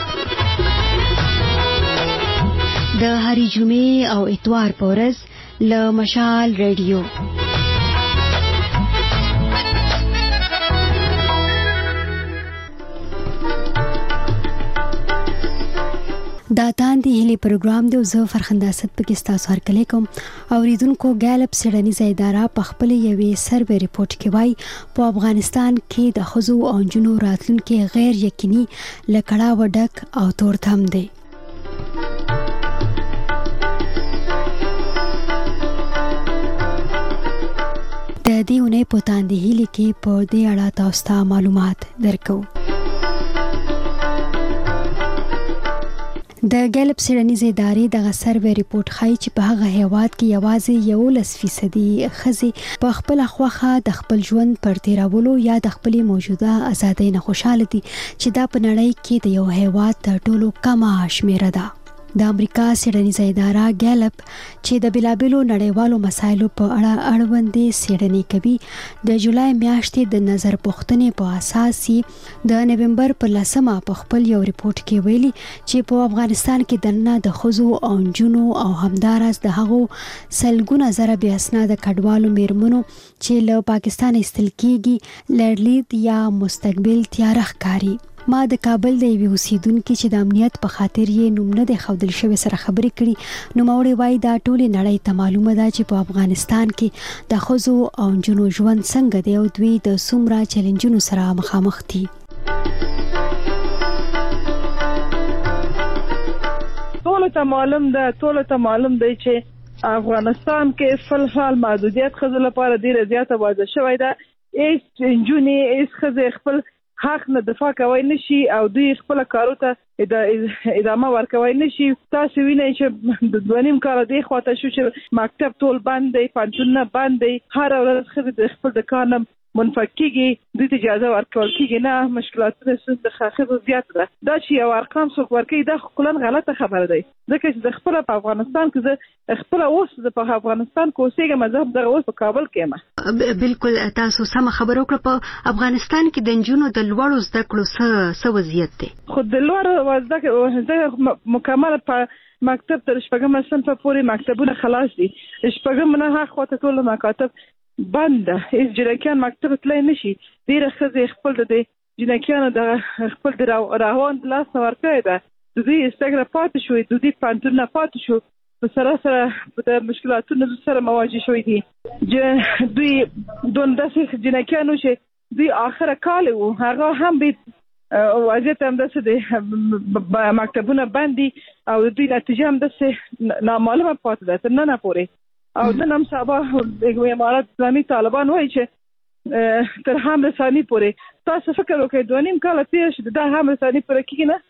د هری جمعې او اتوار په ورځ له مشال ریډیو. دا تاندې هلي پروګرام دی. زه فرخنده اسد پکې تاسو هر کله کوم اوریدونکو. ګالپ سیډنیزه اداره په خپل یوې سروې ریپورت کې وایي په افغانستان کې د خزو او جنو راتلونکي غیر یقیني لکړه وډک او تورتم دی. د دې اونۍ په تاندې هلي کې په دې اړه تاسو ته معلومات درکو. د ګالپ سیډنیز ادارې د سروې ریپورت ښایي چې په هغه هیواد کې یوازې یولس فیصدي ښځې په خپل خوخه د خپل ژوند پر تیرولو یا د خپل موجوده ازادۍ نه خوشاله دي چې دا په نړۍ کې د یو هیواد تر ټولو کمه شمیره ده. د امریکا سیډنیزه اداره ګالپ چې د بلابلو نړیوالو مسایلو په اړه اړوندې سیډنی کوي د جولای میاشتې د نظر پوښتنې په اساس د نومبر په لسمه په خپل یو ریپورت کې ویلي چې په افغانستان کې دنه د خزو او جنو او همدارس د هغو سلګونه زره بې اسناده کډوالو میرمنو چې له پاکستان ایستل کیږي لړلید یا مستقبل تیار ښکاري. ما د کابل د یوې اوسیدونکو چې د امنیت په خاطر یې نوم نه دی ښودل شوی سره خبرې کړي. نوموړی وایي دا ټولې نړۍ ته معلومه ده چې په افغانستان کې د ښځو او نجونو ژوند څنګه دی او دوی د څومره چیلنجونو سره مخامخ دي. ټولو ته معلوم ده ټولو ته معلوم دی چې افغانستان کې فلحال محدودیت ښځو لپاره ډېره زیاته واضح شوی ده. هیڅ نجونې هیڅ ښځې خپل حق نه دفاع کوي نشي او دوی خپل کارو ته ادامه ورکوي نشي. تاسو وینئ چې د دوه نیم کال دی خواته شو چې مکتب ټول بند دی، پانتون بند دی، هر ورځ خزه د خپل د کار نه منفک کیږي، دوی ته اجازه ورکول کیږي نه. مشکلاتونه څه د خاخه زیات ده. دا چې یو ارقام څوک ورکوي دا خلک غلطه خبره ده. ځکه چې د خپل په افغانستان کې د خپل اوس د په افغانستان کې اوسېږم مذهب دغه اوس په کابل کې ما بالکل تاسو سم خبرو کړ. په افغانستان کې د جنونو د لوړو زده کړو څه څه وضعیت دی؟ خو د لوړو زده کړو مکمل په مکتب تر شپږم صنف پورې مکتبونه خلاص دي. شپږم نه هغه خواته ټول مکاتب بند هیڅ جنکیان مکتب تلای نشي. ډېره ښځې خپل د جنکیانو د خپل د روان د لاس نه ورکړې ده. د دوی استګره پاتې شوې، د دوی پوهنتونونه پاتې شو، په سره سره د مشکلاتونو سره مواجه شوي دي. دوی دون داسې جنکیانو چې دوی آخره کال و هغه هم به وضعیت همداسې د مکتبونه بند دي او د دوی نتیجه همداسې نامعلومه پاتې ده تر ننه پورې. او نن هم سبا امارت اسلامي طالبان وایي چې تر هم رساني پورې. تاسو فکر وکړئ دوه نیم کاله تېر شي دا هم رساني پورې کېږي نه.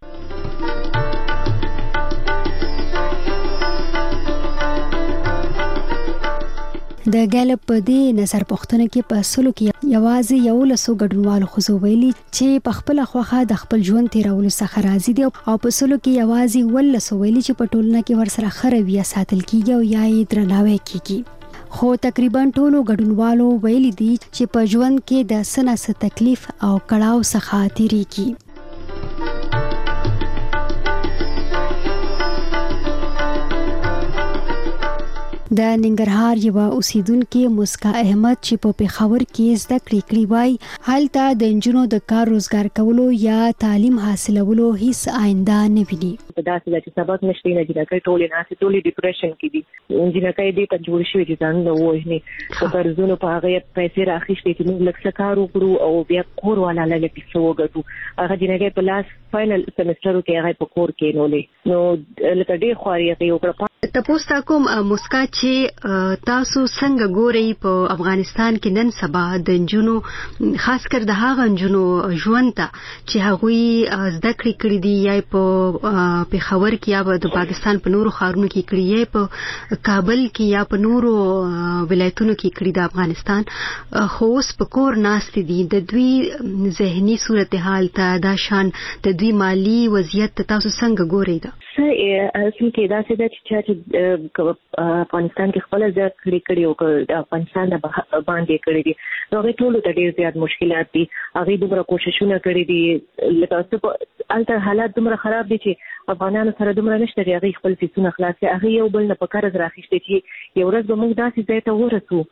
د ګالپ په دې نظر پوښتنه کې په سلو کې یوازې یو لسو ګډونوالو خو ویلي چې په خپل خوخه د خپل ژوند تیرولو څخه راضي دي او په سلو کې یوازې ولسو ویلي چې په ټولنه کې ورسره خروي ساتل کیږي او یا یې درناوی کیږي. خو تقریبا ټولو ګډونوالو ویلي دي چې په ژوند کې د سنس تکلیف او کړاو څخه تیریږي. د ننګرهار یو اوسیدونکو مسکا احمد چې په پیښور کې زده کړې کړې وای هلته د انجونو د کار روزګار کولو یا تعلیم حاصلولو هیڅ آینده نه ویني. دا چې سبق نشته نه جنا کوي ټولې نه ټولې ډیپریشن کې دي انجینر کوي دې ته جوړ شوی دي ځان له وښني په قرضونو په هغه پیسې راخښتې چې موږ لکه کار وکړو او بیا کور والا لاله پیسې وګټو هغه جنګي په لاس فائنل سمستر کې هغه په کور کې نولې نو لکه ډېر خواري کوي او تاسو کوم مسکا چې تاسو څنګه ګورئ په افغانستان کې نن سبا د انجونو خاص کر د هغه انجونو ژوند ته چې هغه زده کړې کړې دي یا په پیښور کې یا د پاکستان په نورو ښارونو کې کړې یا په کابل کې یا په نورو ولایتونو کې کړې د افغانستان خو اوس په کور ناست دي د دوی ذهني صورتحال ته دا شان د دوی مالی وضعیت تاسو څنګه ګورئ دا اصل کې دا څه چې افغانستان کې خپل ځای کړی کړی او د افغانستان د باندې کړی دي نو هغه ټول ته ډېر زیات مشکلات دي هغه دومره کوششونه کړی دي لکه څه الته حالات دومره خراب دي چې افغانانو سره دومره نشته چې هغه خپل فیسونه خلاص کړي هغه یو بل نه په قرض راخښتي چې یو ورځ به موږ داسې ځای ته ورسو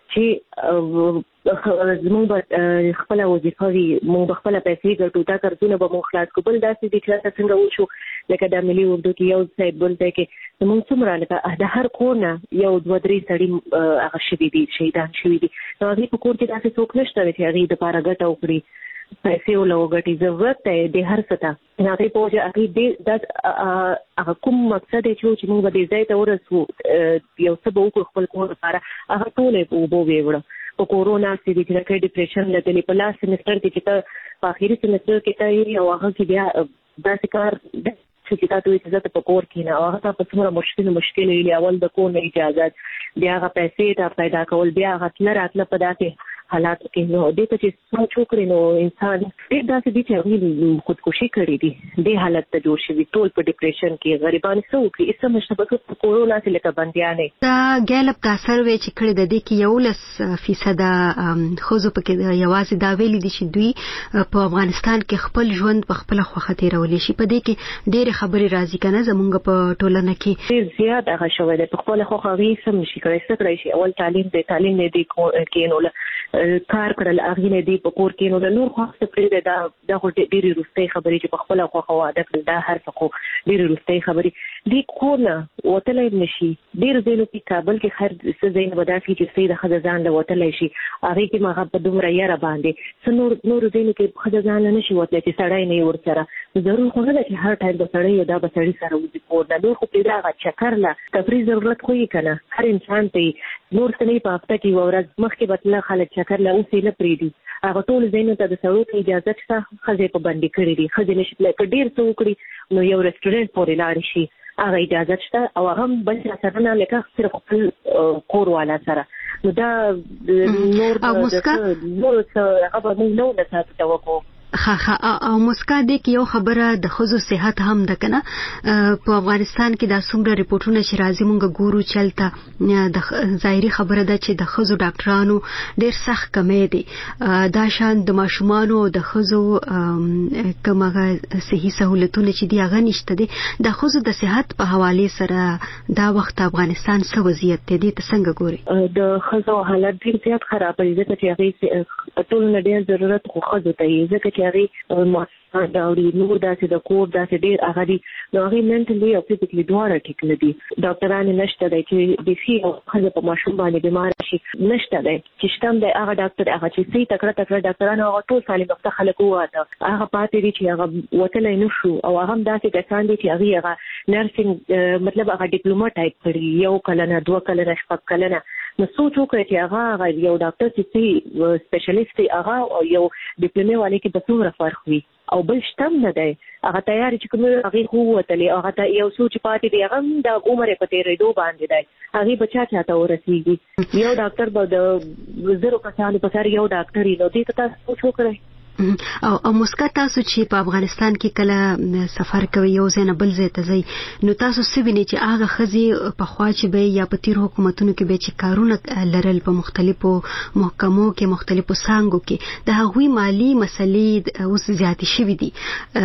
چې زموږ به خپل وظیفه وي موږ خپل پیسې ګټو دا قرضونه به موږ خلاص کړو بل داسې دي چې څنګه وشو لکه د ملي اردو کې یو سایت بل ځای کې زموږ څومره لکه د هر کور نه یو دوه درې سړي هغه شوي دي شهیدان شوي دي نو هغې په کور کې داسې څوک نشته چې هغې دپاره ګټه وکړي پیسې وله وګټي ضرورت دی د هر څه ته هغې په وجه هغې دا هغه کوم مقصد دی چې موږ به دې ځای ته ورسو یو څه به وکړو خپل کور لپاره هغه ټول یې په اوبو ویوړه په کورونا کې د جنکۍ ډیپریشن لدلې په لاس سمستر کې چې ته په اخري سمستر کې ته او هغه کې بیا داسې کار چې تاسو یې ځکه په کور کې نه هغه په څومره مشکل مشکل ویلي اول د کور نه اجازه بیا هغه پیسې ته پیدا کول بیا هغه تل راتله په داسې حالات کې نو دې ته چې سوچ وکړي نو انسان ډېر داسې دي چې هغوی خودکشي کړې دي دې حالت ته جوړ شوي ټول په ډیپریشن کې غریبان څه وکړي هېڅ نشته بس په کورونا کې لکه بندیانې دا ګیلپ دا سروې چې کړې د دې کې یولس فیصده ښځو پکې یوازې دا ویلي دي چې دوی په افغانستان کې خپل ژوند په خپله خوښه تېرولی شي په دې کې ډېرې خبرې راځي که نه زمونږ په ټولنه کې ډېر زیات هغه شوی دی په خپله خوښه هغې څه نشي کړی څه کړی شي اول تعلیم دی تعلیم نه دی کېنوله کار کړل هغې نه دی په کور کې نو د نور خواست پرې دی دا دا خو ډېرې وروستۍ خبرې چې په خپله خوښه واده کړل دا هر څه خو ډېرې وروستۍ خبرې دې کور نه وتلی نه شي ډېرو ځایونو کې کابل کې هر څه ځای نه به داسې چې څه د ښځه ځان له وتلی شي هغې کې م هغه په دومره یره باندې څه نور نورو ځایونو کې ښځه ځان له نه شي وتلی چې سړی نه یې ورسره ضرور خو نه ده چې هر ټایم به سړی دا به سړي سره وځي کور نه نور خو پرېږده هغه چکر له تفریح ضرورت خو یې که نه هر انسان ته یې نور څه نه په هفته کې یوه ورځ مخکې به تله خلک چکر له اوس یې نه پرېږدي هغه ټول ځایونو ته د سړو ته اجازه شته ښځې په بندي کړي دي ښځې نه شي تللی که ډېر څه وکړي نو یو رسټورنټ پورې لاړې شي هغه اجازه شته او هغه هم بل چا سره نه لکه صرف خپل کور والا سره نو دا نور نور څه هغه به موږ نه ورله ساتو ته وکړو او مسکا دې کې یو خبره د خزو صحت هم ده کنه په افغانستان کې دا څومره ریپورتونه چې راځي مونږ ګورو چلته د ظاهري خبره ده چې د خزو ډاکټرانو ډېر سخت کمی دي دا شان د ماشومانو د خزو کومه صحي سہولتونه چې دی هغه نشته دي د خزو د صحت په حواله سره دا وخت افغانستان څه وضعیت دی ته څنګه ګوري د خزو حالت ډېر زیات خراب دي ځکه چې هغه ټول نه ډېر ضرورت خو خزو ته یې ځکه چې هغه دا وړي نور داسې د کور داسې ډېر هغه دي نو هغه منټلی او فزیکلی دواړه ټیک نه دي ډاکټران نشته دی چې د فی او خزه په ماشوم باندې بیمار شي نشته دی چې شتم دی هغه ډاکټر هغه چې سي تکړه تکړه ډاکټران هغه ټول سالم وخت خلک واته هغه پاتې دي چې هغه وتلای نشو او هغه داسې کسان دي چې هغه هغه نرسنګ مطلب هغه ډیپلوما ټایپ کړی یو کلنه دوه کلنه شپږ کلنه نو سوچ وکړئ چې هغه یو ډاکټر چې سپیشلیست هغه یو ډیپلومه والی کې د څومره فرق وي او بل شتم نه دی هغه تیار چې کوم هغه خو وتلې هغه ته یو سوچ پاتې دی هغه د عمر په تیرېدو باندې دی هغه بچا چاته ورسیږي یو ډاکټر به د زرو کسانو په سر یو ډاکټر یې نو دې ته تاسو سوچ وکړئ او او مسکا تاسو چې په افغانستان کې کله سفر کوي یو ځای نه بل ځای ته ځي نو تاسو سویني چې هغه خزي په خوا چې به یا په تیر حکومتونو کې به چې کارونه لرل په مختلفو محکمو کې مختلفو څانګو کې د هغوی مالی مسلې اوس زیاتې شوې دي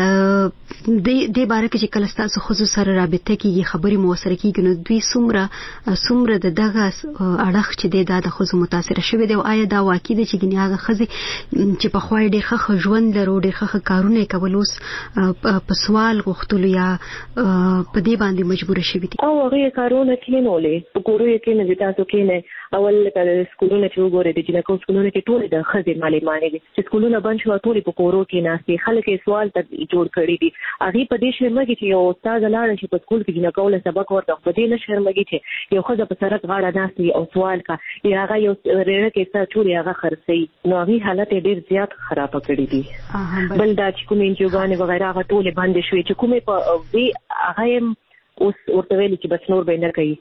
د دې باره کې چې کله تاسو خزو سره رابطه کیږي خبرې مو سره کیږي نو دوی څومره څومره د دغه اړخ چې د خزو متاثر شوی دی او آیا دا واقع دي چې ګنې هغه خزي چې په خوا ډېر خو ژوند لرو ډېر ښه کارونه کول اوس په سوال غوښتلو یا په دې باندې مجبور شوي دي او هغه کارونه کینولې په کورو کې نه تاسو کې نه اول کله سکولونه چې وګورئ د جنکو سکولونه کې ټول د خزې معلمانې دي چې سکولونه بند شو ټول په کورو کې ناشې خلک یې سوال ته جوړ کړی دي هغه په دې شرمګي چې یو استاد لاړ شي په سکول کې جنکو له سبق ورته په دې نه شرمګي چې یو خزه په سرک غاړه ناشې او سوال کا یا هغه یو رېړه کې څه ټول هغه خرڅي نو هغه حالت ډېر زیات خراب کړی دي بل دا چې کوم انجوګانې وغیرہ هغه ټول باندې شوې چې کومه په وی هغه اوس ورته ویل چې بس نور به نه کوي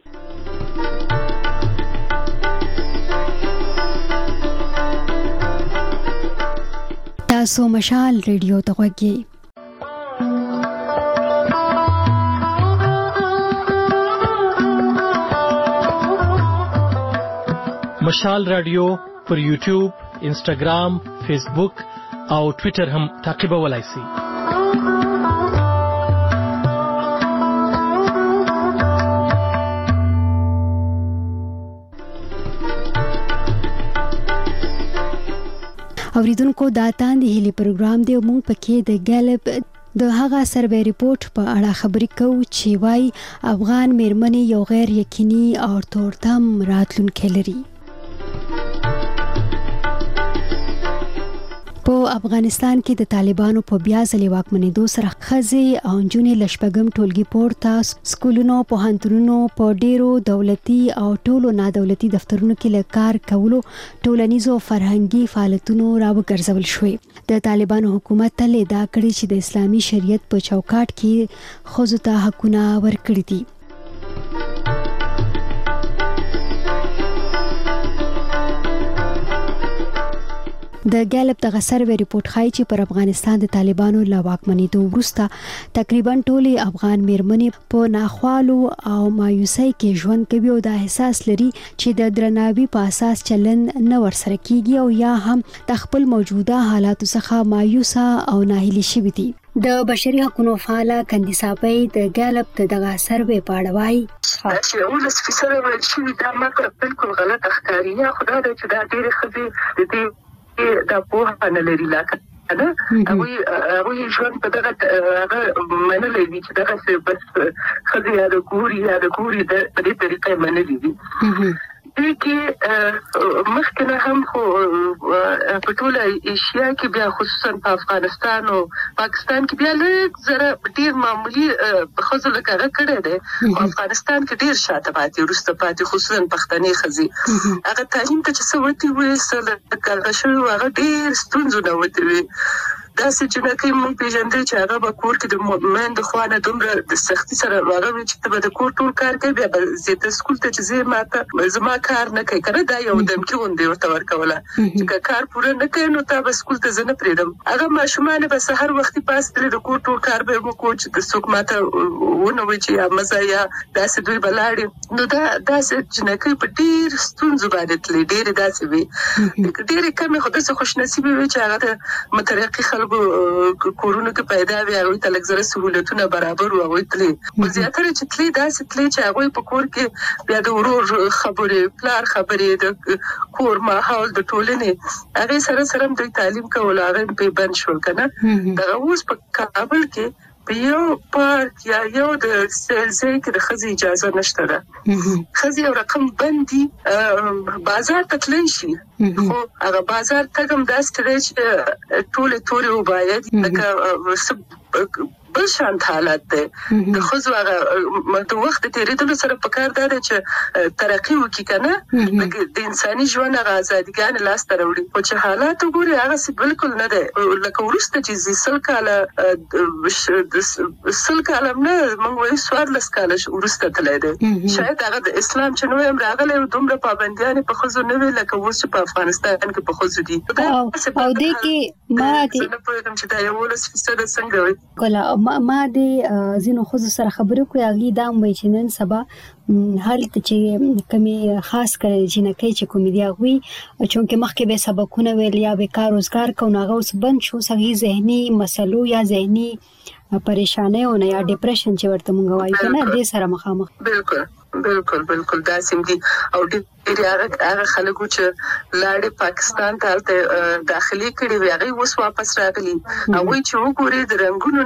تاسو مشال ریډیو ته غوږی مشال رادیو پر یوټیوب انسټاګرام فیسبوک او ټوئیټر هم تعقیبولای شئ اوریدونکو دا تاند هلي پروګرام دی مونږ پکې د ګالپ د هغه سروې ریپورت په اړه خبرې کوو چې وايي افغان میرمنې یو غیر یقیني او تورتم راتلونکی لري په افغانستان کې د طالبانو په بیا ځلې واکمنېدو سره ښځې او نجونې له شپږم ټولګي پورته سکولونو پوهنتونونو په ډیرو دولتي او ټولو نادولتي دفترونو کې له کار کولو ټولنیزو فرهنګي فعالیتونو راوګرځول شوې د طالبانو حکومت تل ادعا کړې چې د اسلامي شریعت په چوکاټ کې ښځو ته حقونه ورکړي دي د ګالپ دغه سروې ریپورت ښایي چې پر افغانستان د طالبانو له واکمنېدو وروسته تقریبا ټولې افغان میرمنې په ناخوالو او مایوسۍ کې ژوند کوي او دا احساس لري چې د درناوي په اساس چلن نه ورسره کیږي او یا هم د خپل موجوده حالاتو څخه مایوسه او ناهیلي شوي دي د بشري حقوقو فعاله کندیساپۍ د ګالپ دغه سروې په اړه وایي چې ولس فیصله ویل شوي دا ماته بالکل غلط ښکاري یا خدای دې چې دا ډېرې ښځې د دې دا پوهه نه لري لکه نه هغه هغه ژوند په دغه هغه منلې دي چې دغه څه بس خځې یا د ګوري یا د ګوري د دې طریقې منلې دي دې کې مخکنه هم خو په ټوله ایشیا کې بیا خصوصا په افغانستان او پاکستان کې بیا لږ زره ډیر معمولی خځو لکه کړه ده افغانستان کې ډیر شاته پاتې ورسته پاتې خصوصا پښتنې خځې هغه تعلیم ته چې څه وتی وې سره کارغه شو هغه ډیر ستونزې نه وتی وې داسې جنکې مونږ پیژندل چې هغه به کور کې د مېند خوانه دومره د سختي سره هغه چې ته به د کور ټول کار کوي بیا به زه سکول ته چې زه ماته زما کار نه کوي کنه دا یو دمکی غونډه ورته ورکوله چې کار پوره نه کوي نو تا به سکول ته زنه پریدم هغه ماشومان به سحر وختي پاس تل د کور ټول کار به مو کو چې د څوک ماته ونه وي چې یا مزه یا داسې دوی بلاړي نو دا داسې جنکې په ډیر ستونزو باندې تلې ډیر داسې وي ډیر کمه خو داسې خوش نصیب وي چې هغه د مترقي خلکو کورونو کې پیدا وي هغه ته لږ سہولتونه برابر وي هغه تلې خو زیاتره چې تلې داسې تلې چې هغه په کور کې بیا د ورور خبرې پلار خبرې د کور ماحول د ټولنې هغه سره سره د تعلیم کول هغه په بند شو کنه دا اوس په کابل کې په یو پارک یا یو د سلزي کې د خزي اجازه نشته ده خزي یو رقم بندي بازار ته تللی شي خو هغه بازار ته هم داسې چې ټول ټول وباید لکه بل شانت حالت ده د خزو هغه د وخت تیریدلو سره په کار ده چې ترقی وکړي کنه د انساني ژوند هغه ازادګان لاس ته راوړي او چې حالات وګوري هغه څه بالکل نه ده لکه ورسته چې زیسل کاله سل کاله نه موږ وایو سوارلس کاله ورسته تللی دی شاید هغه د اسلام چې نو هم راغلی دومره پابندیان په خزو نه وي لکه اوس چې په افغانستان کې په خزو دي او دې کې ما دې نه پوهېږم چې دا یولس فیصد څنګه وي ما د زینو خو سره خبرې کوي هغه دا مې چې نن سبا حالت چې کمی خاص کړي چې نه کوي چې کومې دی هغه چې مخکې به سبقونه ویل یا به کار روزګار کو نه غوس بند شو سغي ذهني مسلو یا ذهني پریشانه او نه یا ډیپریشن چې ورته مونږ وایو کنه دې سره مخامخ بالکل بالکل بالکل دا سیم دي او ډېر هغه خلکو چې لاړې پاکستان ته داخلي کړي وي هغه اوس واپس راغلي او چې وګوري د رنگونو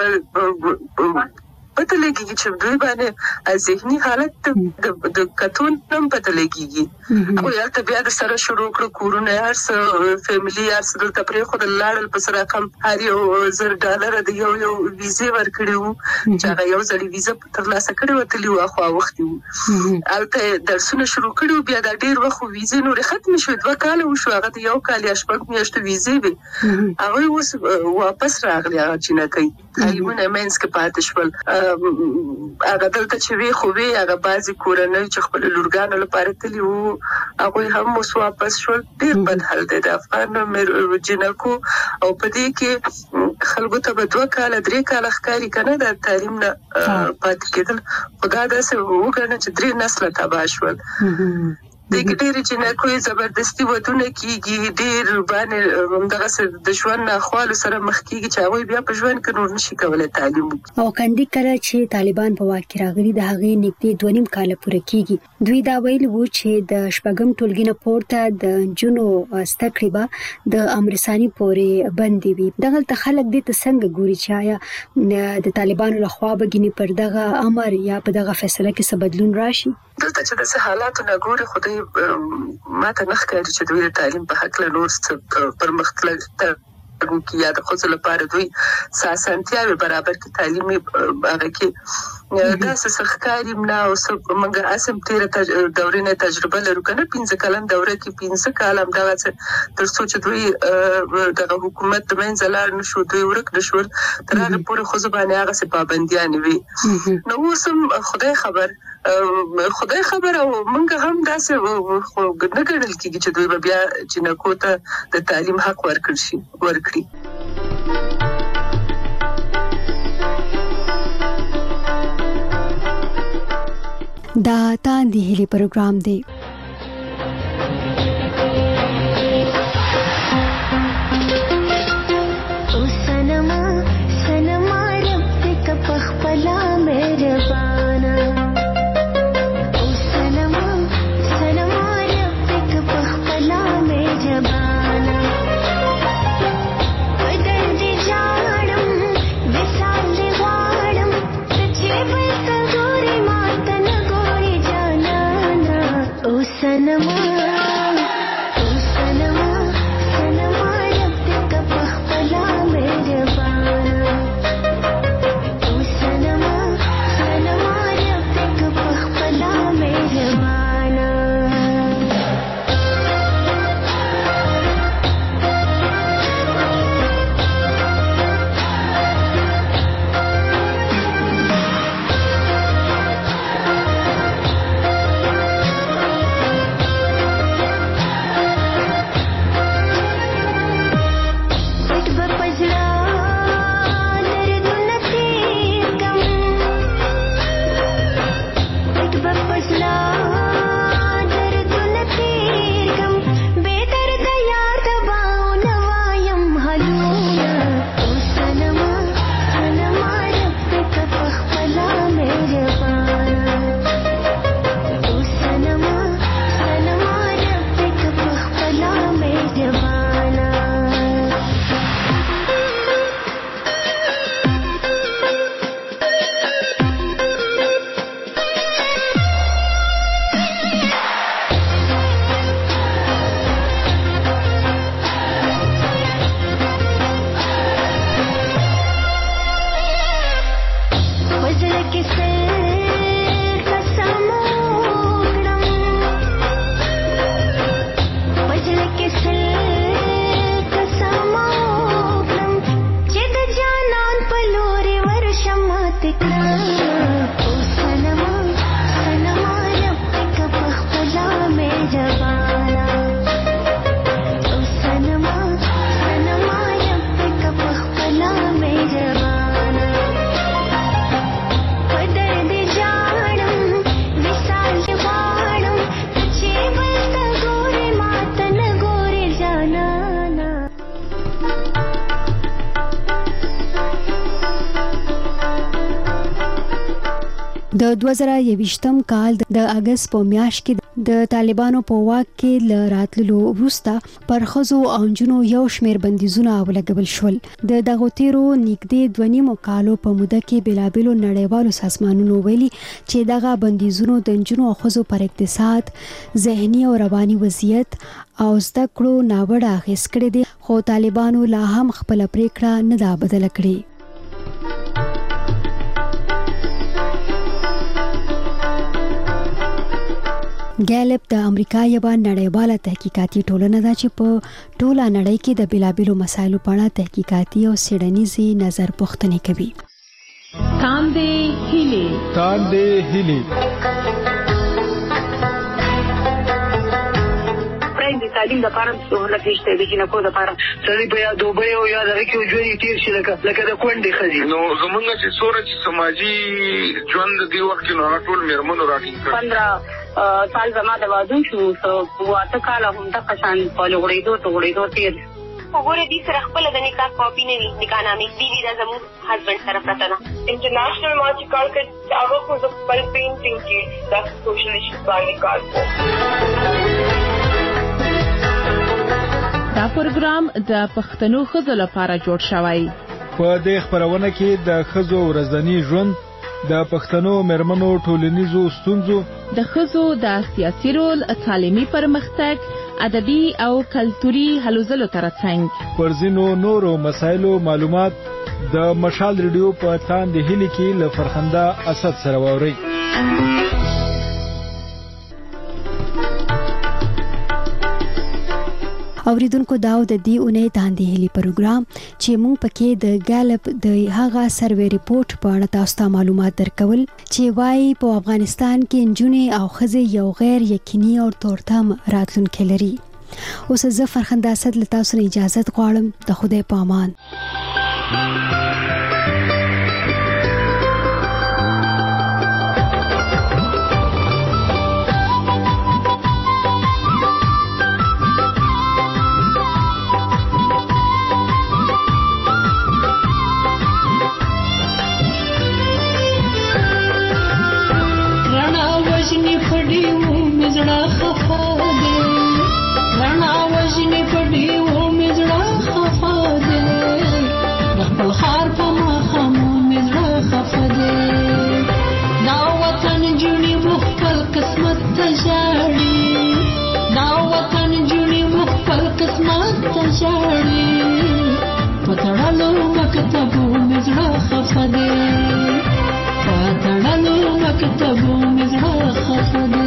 نه پته لګیږي چې دوی باندې ذهني حالت د د کتون هم پته لګیږي او یا ته بیا د سره شروع کړو کورونه هر څه فیملی هر څه د تپری خو د لاړل په سره کم هر یو زر ډالر د یو یو ویزه ورکړو چې هغه یو ځلې ویزه ترلاسه کړې و تللی واخوا وخت وو البته درسونه شروع کړو بیا د ډیر وخت ویزه نور ختم شو دوه کال وشو هغه د یو کال یا شپږ میاشتې ویزه وي هغه اوس واپس راغلی هغه چې نه کوي تعلیمونه مینس کې پاتې شول هغه دلته چې وی خو وی هغه بعضی کورنۍ چې خپل لورګانو لپاره تللی وو هغه هم اوس واپس شول ډیر بد حال دی د افغان جنکو او په دې کې خلکو ته په دوه کال درې کال ښکاری کنه د تعلیم نه پاتې کېدل خدا داسې وګڼه چې درې نسل تباه شول دغه ډېر چې نه کوئی زبردستی ودونه کیږي ډېر باندې دغه د ژوند خپل سره مخ کیږي چې هغه بیا په ژوند کې نور نشي کولای تعلیم او کندي کړه چې طالبان په واک کې راغلي د هغه نږدې دوه نیم کال پوره کیږي دوی دا ویل وو چې د شپږم ټولګي نه پورته د جنو استقریبا د امرساني پورې بندي وي دغه ته خلک دې ته څنګه ګوري چې د طالبانو لخوا بګینی پر دغه امر یا په دغه فیصله کې څه بدلون راشي دلته چې د حالاتو نه ګوري خدای ماته نه ښکاري چې دوی د تعلیم په حق له نور څه پرمختګ کوي یا د خپل لپاره دوی ساسانتیاوي برابر کې تعلیمي هغه کې دا څه ښکاري نه او څه موږ اسم تیر دورې نه تجربه لرو کنه پنځه کلن دوره کې پنځه کالم دا څه تر څو چې دوی د حکومت د منځ لاړ نشو دوی ورک نشو تر هغه پورې خو زبانه هغه څه پابنديان وي نو اوسم خدای خبر خدای خبر او موږ هم داسې خو نه ګڼل کېږي چې دوی بیا جنکو ته د تعلیم حق ورکړي شي ورکړي دا تاندې هلي پروګرام دی Sanama, Sanama, د دوه زره یوویشتم کال د اگست په میاشت کې د طالبانو په واک کې ل راتللو وروسته پر ښځو او نجونو یو شمېر بندیزونه ولګول شول. د دغو تیرو نږدې دوه نیمو کالو په موده کې بېلابېلو نړیوالو سازمانونو ویلي چې دغه بندیزونو د نجونو او ښځو پر اقتصاد، ذهني او رواني وضعیت او زده کړو ناوړه اغېز کړی دی، خو طالبانو لا هم خپله پرېکړه نه ده بدله کړې. ګیلپ د امریکا یوه نړیواله تحقیقاتي ټولنه ده چې په ټوله نړۍ کې د بېلابېلو مسایلو په اړه تحقیقاتي او څېړنیزې نظر پوښتنې کوي. تاندې هیلې تاندې هیلې د تعلیم د لپاره سہولت نشته د جنکو د لپاره سړی په یا دوبه او یا دغه کې ژوند تیر شي لکه لکه د کونډې ښځې. نو زمونږ چې څومره چې سماجي ژوند د دې وخت کې نو هغه ټول مېرمنو راټینګ کړي. پندره سال زما د واده شو واته کاله همدغه شان په لوړېدو ته غوړېدو تېر وګوره دې سره خپله د نکاح کاپي نه وي نکاحنامې بیبي دا زموږ هسبنډ سره پرته ده. انټرنیشنل ما چې کار کړ هغه خو زه خپل پینټینګ کې دا سوشل ایشوز باندې کار کوم. دا پروګرام د پښتنو ښځو لپاره جوړ شوی. په دې خپرونه کې د ښځو ورځنی ژوند، د پښتنو مېرمنو ټولنیزو ستونزو، د ښځو د سیاسي رول، تعلیمي پرمختګ، ادبي او کلتوري هلو ځلو ترڅنګ پر ځینو نورو مسایلو معلومات د مشال ریډیو په تاندې هیلې کې له فرخنده اسد سره واورئ. اوریدونکو داو د دې اونۍ تاندې هیلې پروګرام چې موږ پکې د ګیلپ د هغه سروې ریپورت په اړه تاسو ته معلومات درکول چې وايي په افغانستان کې نجونې او ښځې یو غیر یقیني او تورتم راتلونکی لري. اوس زه فرخنده اسد له تاسو نه اجازه غواړم. د خدای په امان. پتړلو مکتبو مزړه خفه دې پتړلو مکتبو مزړه خفه دې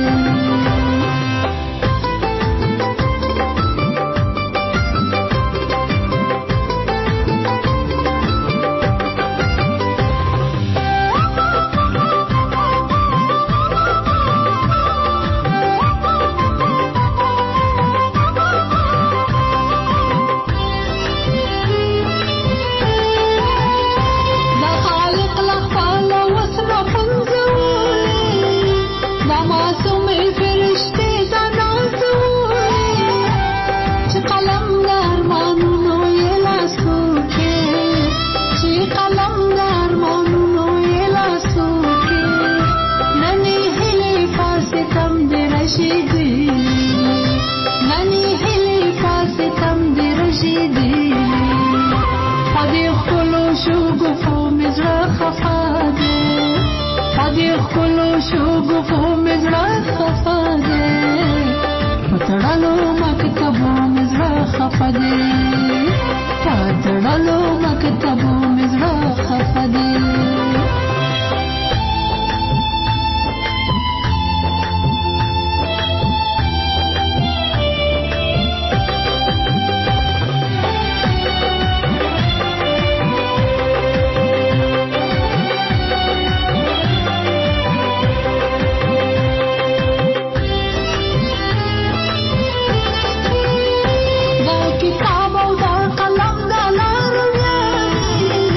کتاب او دا قلم دا لار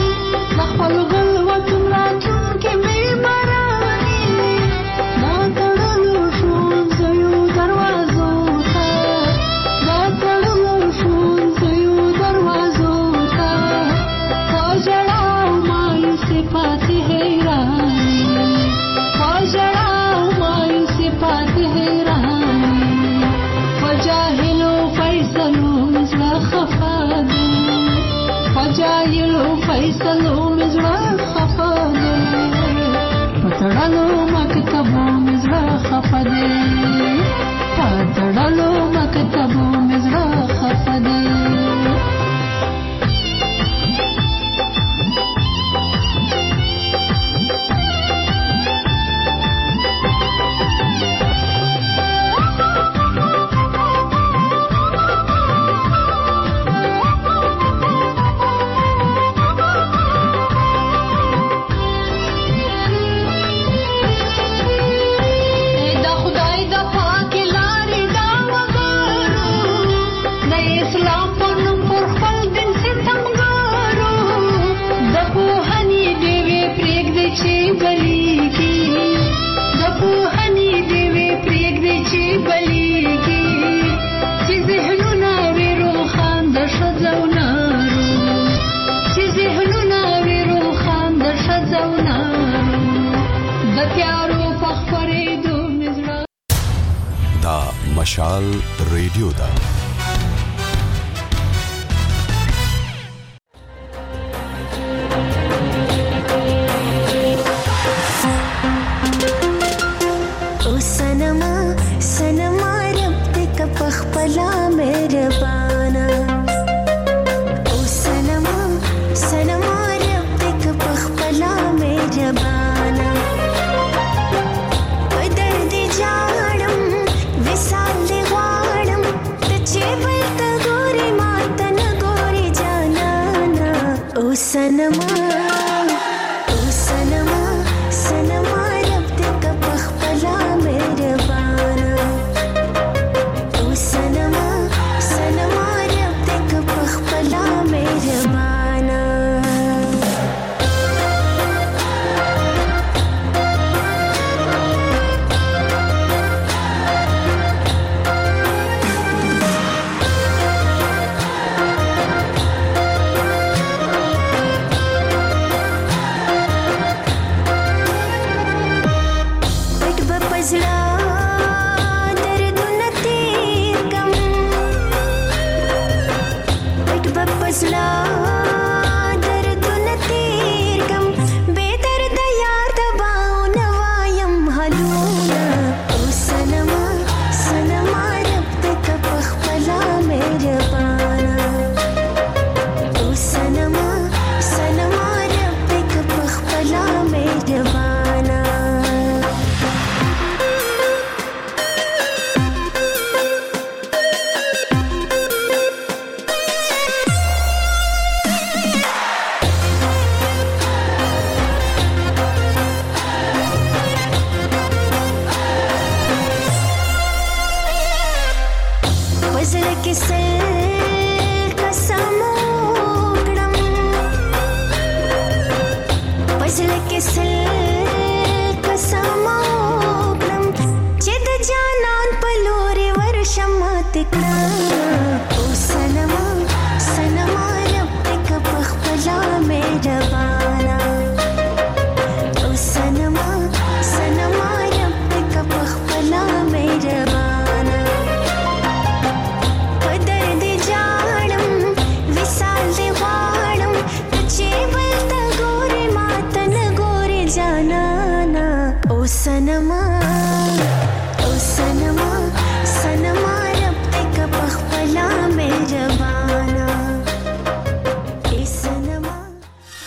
فیصلو مې زړه خفه دی په تړلو مکتبو مې زړه خفه دی په تړلو مکتبو مې زړه خفه دی مشال ریډیو دا او سنما سنما رب دې کا پخپلا مهربانا او سنما سنما رب دې کا پخپلا مهربانا بدر دې جاړم وسال دې غواړم ته چې بلته ګوري ماته نه ګوري جانانا او سنما او سنما سنما رب دې کا پخپلا مهربانا او سنما سنما رب دې کا پخپلا مهربانا पसला दर्दुन तीर गम बेदर्द यार दबाओ नवायम हलूना ओ सनमा सनमा रब तक पखपला मेहरबाना ओ सनमा सनमा रब तक पखपला मेहरबाना que se